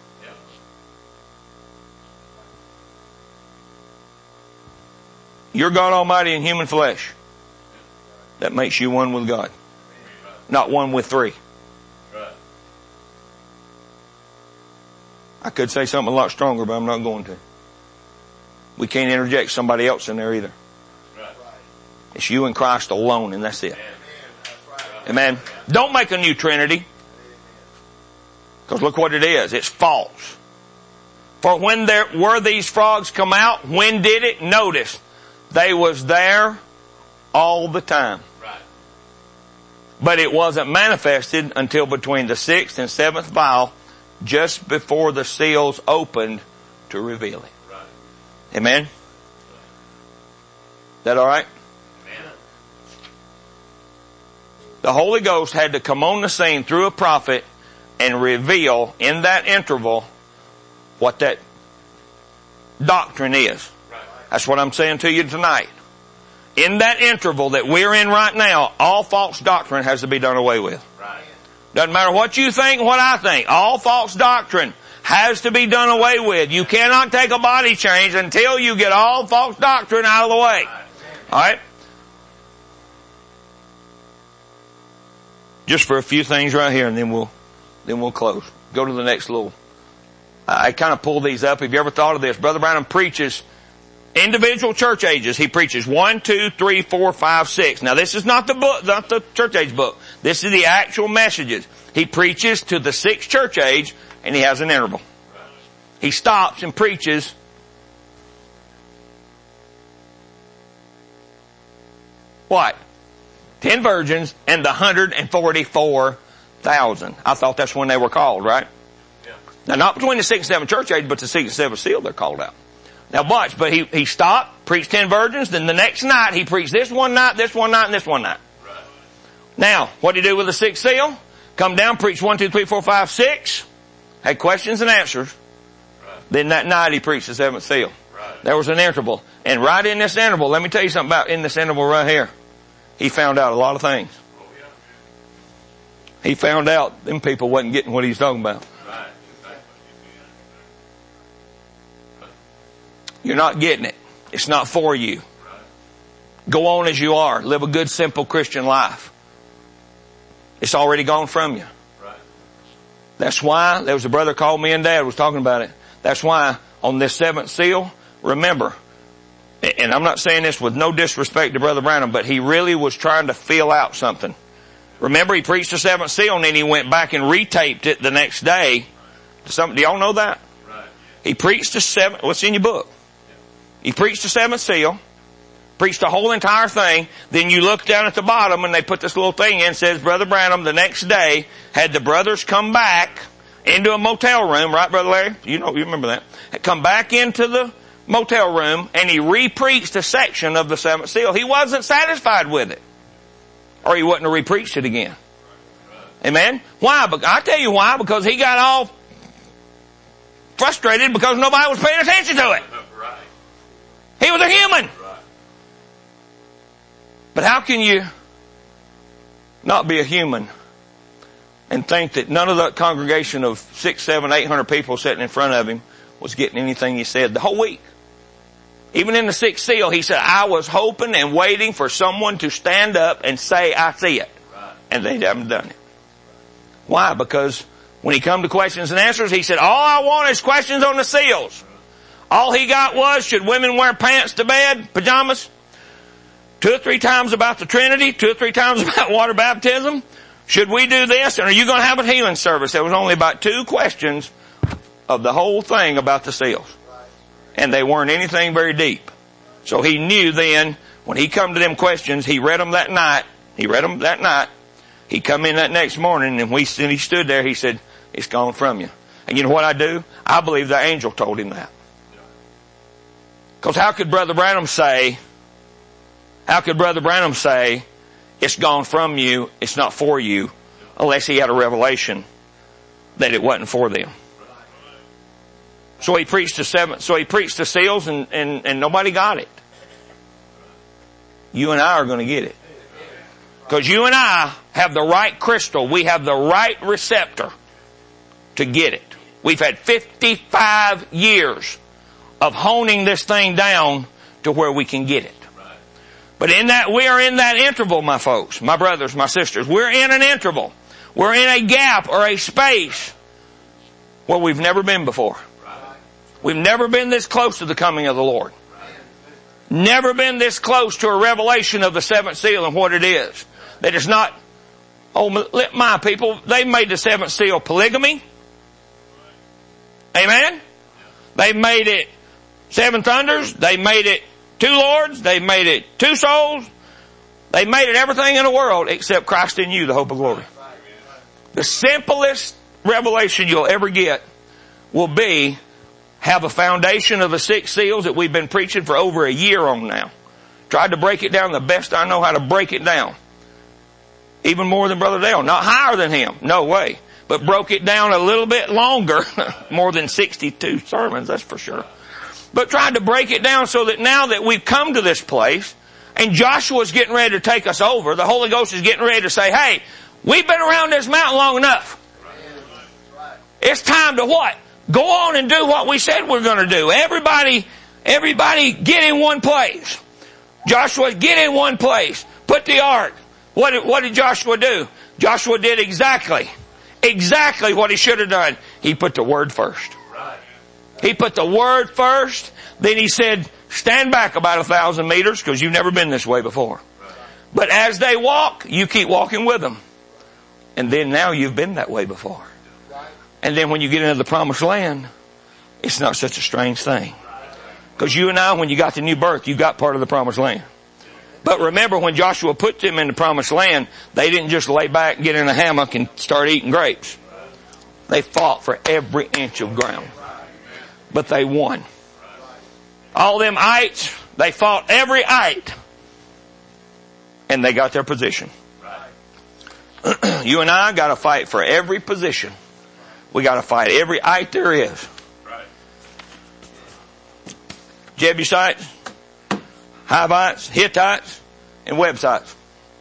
C: You're God Almighty in human flesh. That makes you one with God. Not one with three. I could say something a lot stronger, but I'm not going to. We can't interject somebody else in there either. It's you and Christ alone, and that's it. Amen. Don't make a new Trinity. Because look what it is. It's false. For when there were these frogs come out, when did it? Notice, they was there all the time. Right. But it wasn't manifested until between the sixth and seventh vial, just before the seals opened to reveal it. Right. Amen? Is that alright? The Holy Ghost had to come on the scene through a prophet and reveal in that interval what that doctrine is. That's what I'm saying to you tonight. In that interval that we're in right now, all false doctrine has to be done away with. Doesn't matter what you think and what I think. All false doctrine has to be done away with. You cannot take a body change until you get all false doctrine out of the way. Alright? Just for a few things right here, and then we'll, then we'll close. Go to the next little. I kind of pulled these up. Have you ever thought of this? Brother Branham preaches individual church ages. He preaches one, two, three, four, five, six. Now this is not the book, not the church age book. This is the actual messages. He preaches to the sixth church age, and he has an interval. He stops and preaches. What? Ten virgins and the one hundred forty-four thousand. I thought that's when they were called, right? Yeah. Now not between the sixth and seventh church age, but the sixth and seventh seal they're called out. Now watch, but he, he stopped, preached ten virgins, then the next night he preached this one night, this one night, and this one night. Right. Now, what did he do with the sixth seal? Come down, preach one, two, three, four, five, six. Had questions and answers. Right. Then that night he preached the seventh seal. Right. There was an interval. And right in this interval, let me tell you something about in this interval right here. He found out a lot of things. He found out them people wasn't getting what he was talking about. You're not getting it. It's not for you. Go on as you are. Live a good, simple Christian life. It's already gone from you. That's why, there was a brother called me and Dad was talking about it. That's why on this seventh seal, remember, and I'm not saying this with no disrespect to Brother Branham, but he really was trying to feel out something. Remember, he preached the seventh seal and then he went back and retaped it the next day Some, do y'all know that?
A: Right.
C: He preached the seven, what's in your book? He preached the seventh seal, preached the whole entire thing. Then you look down at the bottom and they put this little thing in, says Brother Branham the next day had the brothers come back into a motel room, right, Brother Larry? You know, you remember that. Had come back into the motel room and he re-preached a section of the seventh seal. He wasn't satisfied with it. Or he wouldn't have re-preached it again. Amen? Why? I tell you why. Because he got all frustrated because nobody was paying attention to it. He was a human. But how can you not be a human and think that none of the congregation of six, seven, eight hundred people sitting in front of him was getting anything he said the whole week? Even in the sixth seal, he said, I was hoping and waiting for someone to stand up and say, I see it. And they haven't done it. Why? Because when he come to questions and answers, he said, all I want is questions on the seals. All he got was, should women wear pants to bed, pajamas? Two or three times about the Trinity, two or three times about water baptism. Should we do this? And are you going to have a healing service? There was only about two questions of the whole thing about the seals. And they weren't anything very deep. So he knew then, when he come to them questions, he read them that night. He read them that night. He come in that next morning and we, and he stood there, he said, it's gone from you. And you know what I do? I believe the angel told him that. Because how could Brother Branham say, how could Brother Branham say, it's gone from you, it's not for you, unless he had a revelation that it wasn't for them. So he preached the seven, so he preached the seals and, and, and nobody got it. You and I are going to get it. Because you and I have the right crystal. We have the right receptor to get it. We've had fifty-five years of honing this thing down to where we can get it. But in that, we are in that interval, my folks, my brothers, my sisters. We're in an interval. We're in a gap or a space where we've never been before. We've never been this close to the coming of the Lord. Never been this close to a revelation of the seventh seal and what it is. That it's not, oh, my people, they made the seventh seal polygamy. Amen? They made it seven thunders. They made it two lords. They made it two souls. They made it everything in the world except Christ in you, the hope of glory. The simplest revelation you'll ever get will be have a foundation of the six seals that we've been preaching for over a year on now. Tried to break it down the best I know how to break it down. Even more than Brother Dale. Not higher than him. No way. But broke it down a little bit longer. More than sixty-two sermons, that's for sure. But tried to break it down so that now that we've come to this place and Joshua's getting ready to take us over, the Holy Ghost is getting ready to say, hey, we've been around this mountain long enough. It's time to what? Go on and do what we said we're going to do. Everybody, everybody get in one place. Joshua, get in one place. Put the ark. What did, what did Joshua do? Joshua did exactly, exactly what he should have done. He put the word first. He put the word first. Then he said, stand back about a thousand meters because you've never been this way before. But as they walk, you keep walking with them. And then now you've been that way before. And then when you get into the promised land, it's not such a strange thing. Because you and I, when you got the new birth, you got part of the promised land. But remember, when Joshua put them in the promised land, they didn't just lay back, get in a hammock, and start eating grapes. They fought for every inch of ground. But they won. All them ites, they fought every ite. And they got their position. You and I got to fight for every position. We got to fight every ite there is. Jebusites, Hivites, Hittites, and Websites.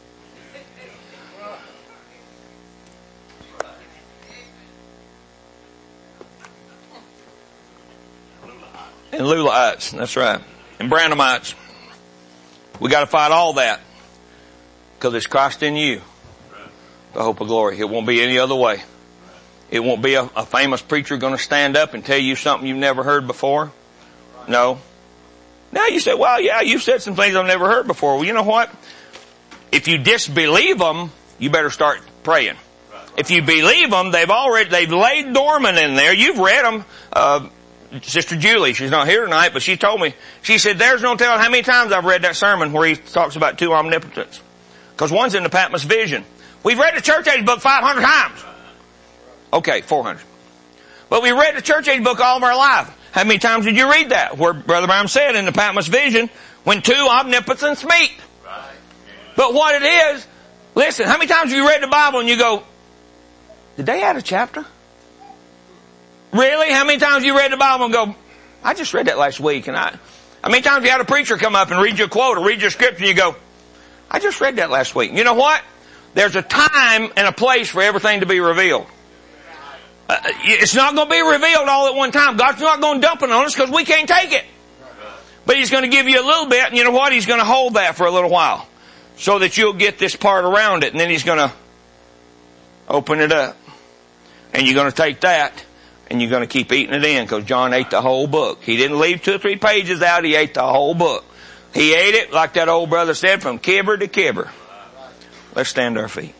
C: And Lulaites, that's right. And Branhamites. We got to fight all that. Because it's Christ in you. The hope of glory. It won't be any other way. It won't be a, a famous preacher going to stand up and tell you something you've never heard before. No. Now you say, well, yeah, you've said some things I've never heard before. Well, you know what? If you disbelieve them, you better start praying. If you believe them, they've already, they've laid dormant in there. You've read them. Uh, Sister Julie, she's not here tonight, but she told me, she said, there's no telling how many times I've read that sermon where he talks about two omnipotents. Because one's in the Patmos Vision. We've read the Church Age book five hundred times. Okay, four hundred. But we read the Church Age book all of our life. How many times did you read that? Where Brother Branham said in the Patmos Vision, when two omnipotents meet. But what it is, listen, how many times have you read the Bible and you go, did they add a chapter? Really? How many times have you read the Bible and go, I just read that last week, and I, how many times have you had a preacher come up and read you a quote or read your scripture and you go, I just read that last week. You know what? There's a time and a place for everything to be revealed. Uh, it's not going to be revealed all at one time. God's not going to dump it on us because we can't take it. But He's going to give you a little bit, and you know what? He's going to hold that for a little while so that you'll get this part around it, and then He's going to open it up. And you're going to take that, and you're going to keep eating it in, because John ate the whole book. He didn't leave two or three pages out. He ate the whole book. He ate it, like that old brother said, from kibber to kibber. Let's stand to our feet.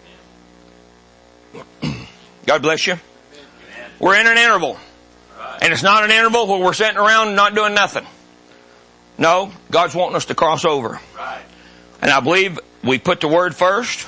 C: God bless you. We're in an interval. And it's not an interval where we're sitting around and not doing nothing. No, God's wanting us to cross over. And I believe we put the Word first.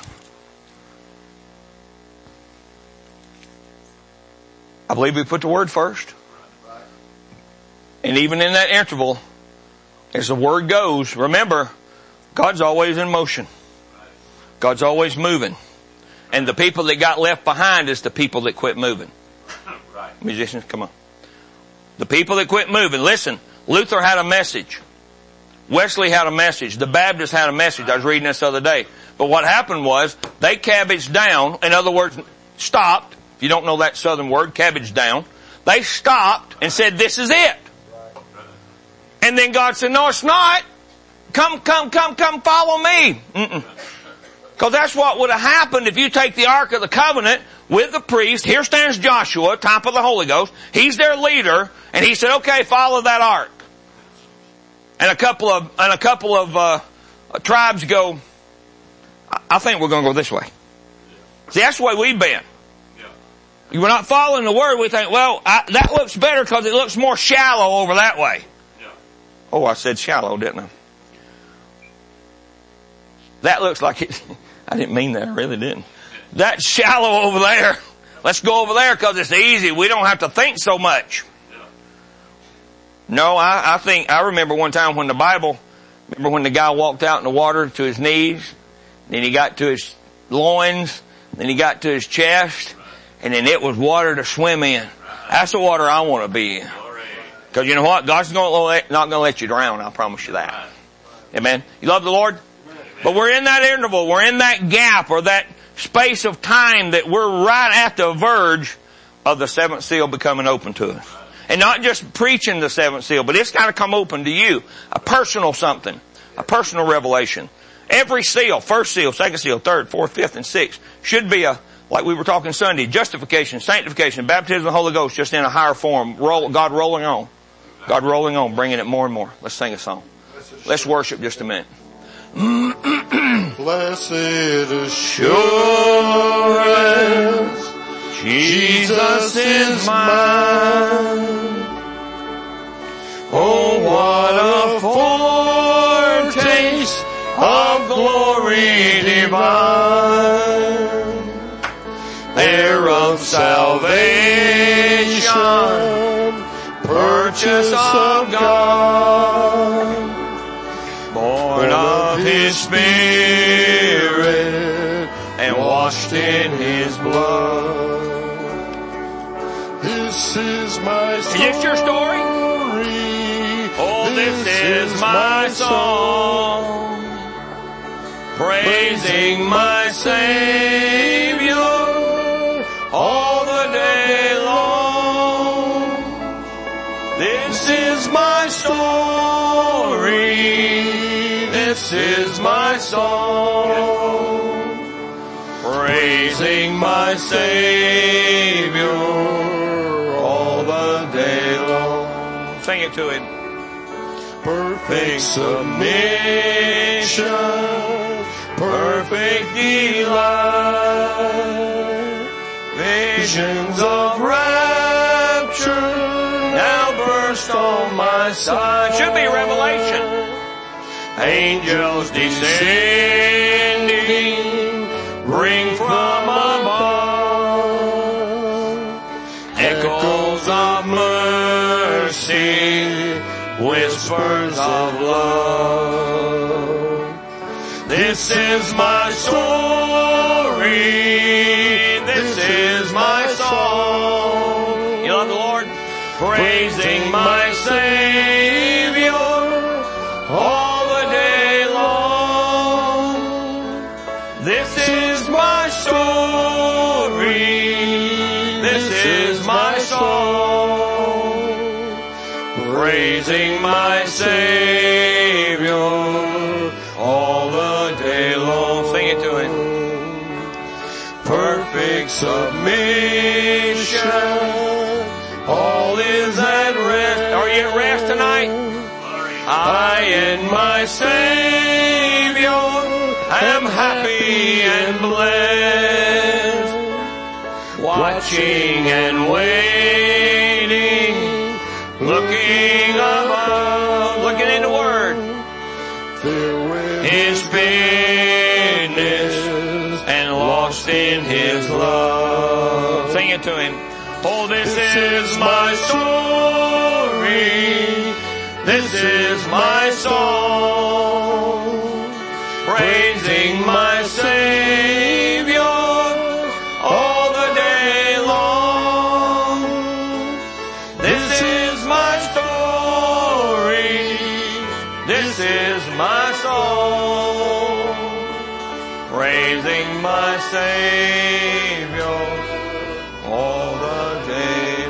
C: I believe we put the Word first. And even in that interval, as the Word goes, remember, God's always in motion. God's always moving. And the people that got left behind is the people that quit moving. Musicians, come on. The people that quit moving. Listen, Luther had a message. Wesley had a message. The Baptists had a message. I was reading this the other day. But what happened was, they cabbaged down. In other words, stopped. If you don't know that southern word, cabbage down. They stopped and said, this is it. And then God said, no, it's not. Come, come, come, come, follow me. Mm-mm. Because that's what would have happened if you take the Ark of the Covenant with the priest. Here stands Joshua, top of the Holy Ghost. He's their leader. And he said, okay, follow that Ark. And a couple of, and a couple of, uh, tribes go, I think we're going to go this way. See, that's the way we've been. We're not following the Word. We think, well, I, that looks better because it looks more shallow over that way. Oh, I said shallow, didn't I? That looks like it. I didn't mean that. I really didn't. That's shallow over there. Let's go over there because it's easy. We don't have to think so much. No, I, I think, I remember one time when the Bible, remember when the guy walked out in the water to his knees, then he got to his loins, then he got to his chest, and then it was water to swim in. That's the water I want to be in. Because you know what? God's not going to let you drown, I promise you that. Amen. You love the Lord? But we're in that interval, we're in that gap or that space of time that we're right at the verge of the seventh seal becoming open to us. And not just preaching the seventh seal, but it's got to come open to you. A personal something. A personal revelation. Every seal, first seal, second seal, third, fourth, fifth, and sixth, should be a, like we were talking Sunday, justification, sanctification, baptism of the Holy Ghost, just in a higher form. Roll, God rolling on. God rolling on, bringing it more and more. Let's sing a song. Let's worship just a minute.
B: Blessed assurance, Jesus is mine. Oh, what a foretaste of glory divine, heir of salvation, purchase of God, born of His Spirit and washed in His blood. This is my story.
C: Is this your story? Oh, this, this is my song, praising my Savior all the day long. This is my story. This is my song, praising my Savior all the day long. Sing it to Him. Perfect submission, perfect delight. visions of rapture now burst on my sight. Should be Revelation. Angels descending, bring from above echoes of mercy, whispers of love. This is my story. This is my song. You love the Lord? Praising my Savior all the day long. This is my story. This is my song. Praising my Savior all the day long. Sing it to Him. Perfect submission. All is at rest. Are you at rest tonight? I and my Savior am happy and blessed, watching and waiting, looking above, looking in the Word, His business and lost in His love. Sing it to Him. Oh, this is my story. This is my song. Praising my Savior all the day long. This is my story. This is my song. Praising my Savior all the day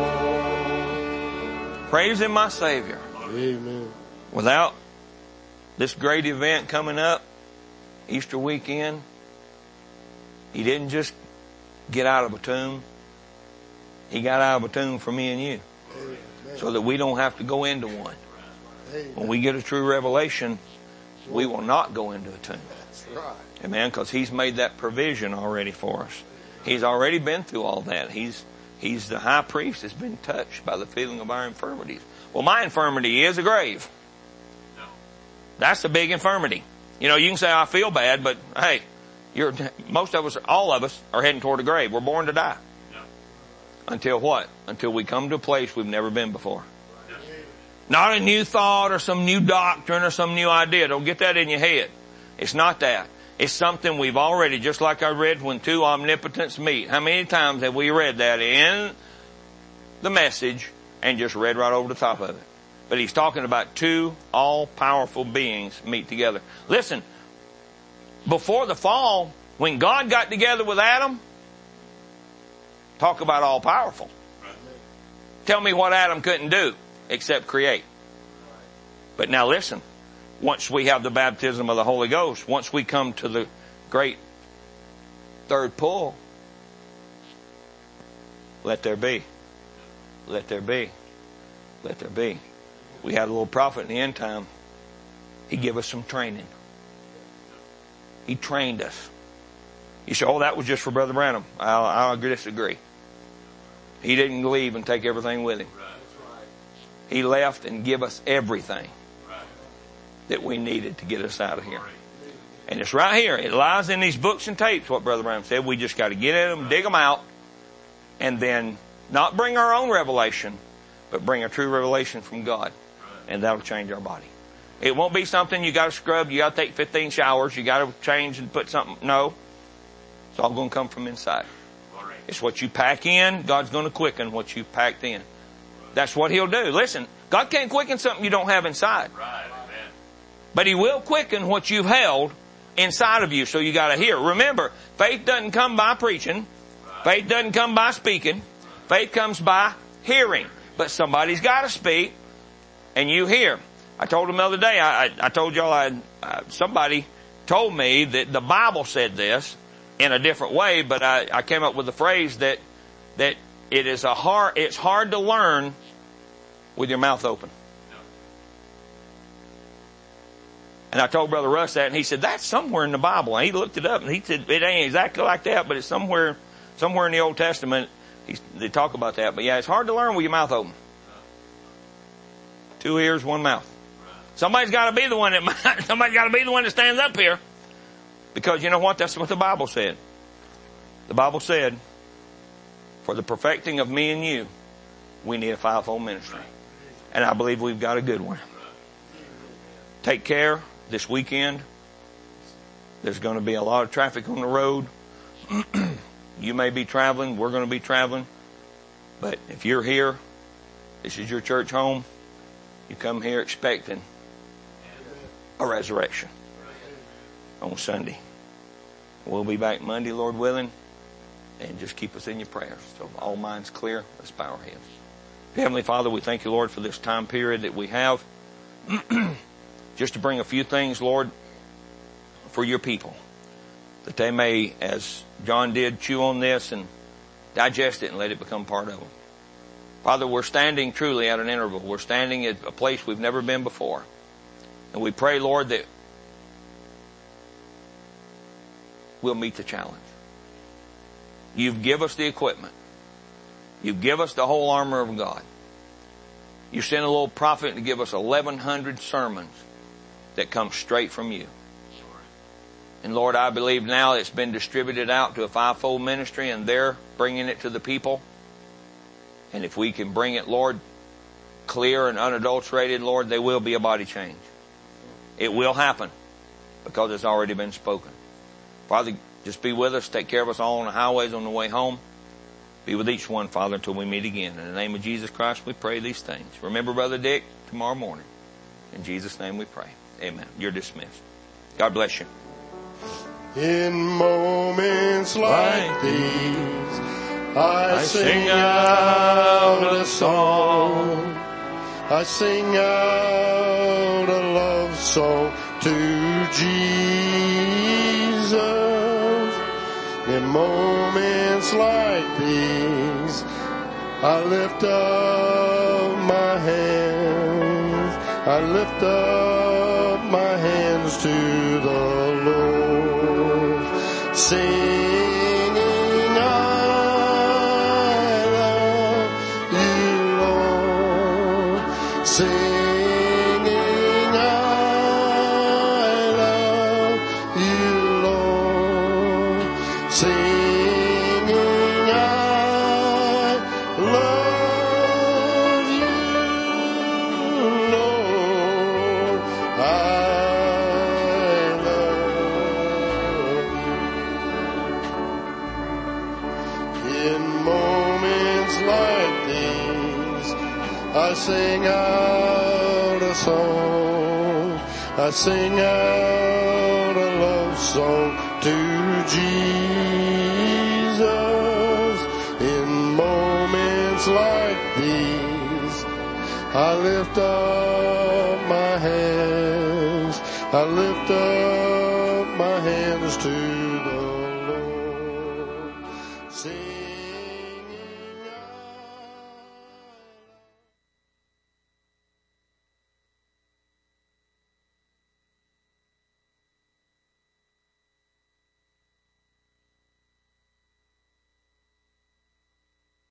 C: long. Praising my Savior.
B: Amen.
C: Without this great event coming up, Easter weekend, He didn't just get out of a tomb. He got out of a tomb for me and you. Amen. So that we don't have to go into one. Amen. When we get a true revelation, we will not go into a tomb.
B: That's right.
C: Amen. Because He's made that provision already for us. He's already been through all that. He's He's the high priest that's been touched by the feeling of our infirmities. Well, my infirmity is a grave. No. That's a big infirmity. You know, you can say I feel bad, but hey, you're, most of us, all of us, are heading toward a grave. We're born to die. No. Until what? Until we come to a place we've never been before. No. Not a new thought or some new doctrine or some new idea. Don't get that in your head. It's not that. It's something we've already, just like I read when two omnipotents meet. How many times have we read that in the message and just read right over the top of it? But He's talking about two all-powerful beings meet together. Listen, before the fall, when God got together with Adam, talk about all-powerful. Tell me what Adam couldn't do except create. But now listen. Once we have the baptism of the Holy Ghost, once we come to the great third pull, let there be. Let there be. Let there be. We had a little prophet in the end time. He gave us some training. He trained us. You say, oh, that was just for Brother Branham. I'll, I'll disagree. He didn't leave and take everything with him. He left and gave us everything that we needed to get us out of here. And it's right here. It lies in these books and tapes, what Brother Branham said. We just got to get in them, dig them out, and then not bring our own revelation, but bring a true revelation from God. And that'll change our body. It won't be something you got to scrub, you got to take fifteen showers, you got to change and put something. No. It's all going to come from inside. It's what you pack in. God's going to quicken what you packed in. That's what He'll do. Listen, God can't quicken something you don't have inside.
A: Right.
C: But He will quicken what you've held inside of you, so you got to hear. Remember, faith doesn't come by preaching. Faith doesn't come by speaking. Faith comes by hearing. But somebody's got to speak, and you hear. I told them the other day, I, I, I told y'all, I, uh, somebody told me that the Bible said this in a different way, but I, I came up with the phrase that that it is a hard, it's hard to learn with your mouth open. And I told Brother Russ that, and he said, that's somewhere in the Bible. And he looked it up, and he said, it ain't exactly like that, but it's somewhere, Somewhere in the Old Testament, he's, they talk about that. But yeah, it's hard to learn with your mouth open. Two ears, one mouth. Somebody's got to be the one that somebody's got to be the one that stands up here, because you know what? That's what the Bible said. The Bible said, "For the perfecting of me and you, we need a fivefold ministry," and I believe we've got a good one. Take care this weekend. There's going to be a lot of traffic on the road. You may be traveling. We're going to be traveling. But if you're here, this is your church home. You come here expecting a resurrection on Sunday. We'll be back Monday, Lord willing. And just keep us in your prayers. So all minds clear. Let's bow our heads. Heavenly Father, we thank you, Lord, for this time period that we have. Just to bring a few things, Lord, for your people, that they may, as John did, chew on this and digest it and let it become part of them. Father, we're standing truly at an interval. We're standing at a place we've never been before. And we pray, Lord, that we'll meet the challenge. You've given us the equipment. You give us the whole armor of God. You send a little prophet to give us eleven hundred sermons that come straight from you. And Lord, I believe now it's been distributed out to a fivefold ministry, and they're bringing it to the people. And if we can bring it, Lord, clear and unadulterated, Lord, there will be a body change. It will happen because it's already been spoken. Father, just be with us. Take care of us all on the highways on the way home. Be with each one, Father, until we meet again. In the name of Jesus Christ, we pray these things. Remember Brother Dick tomorrow morning. In Jesus' name we pray. Amen. You're dismissed. God bless you.
B: In moments like these, I, I sing out a song. I sing out a love song to Jesus. In moments like these, I lift up my hands. I lift up my hands to the Lord, singing, I love you, Lord, singing, I love you, Lord, singing, I love you, Lord, I I sing out a song. I sing out a love song to Jesus. In moments like these, I lift up my hands. I lift up my hands to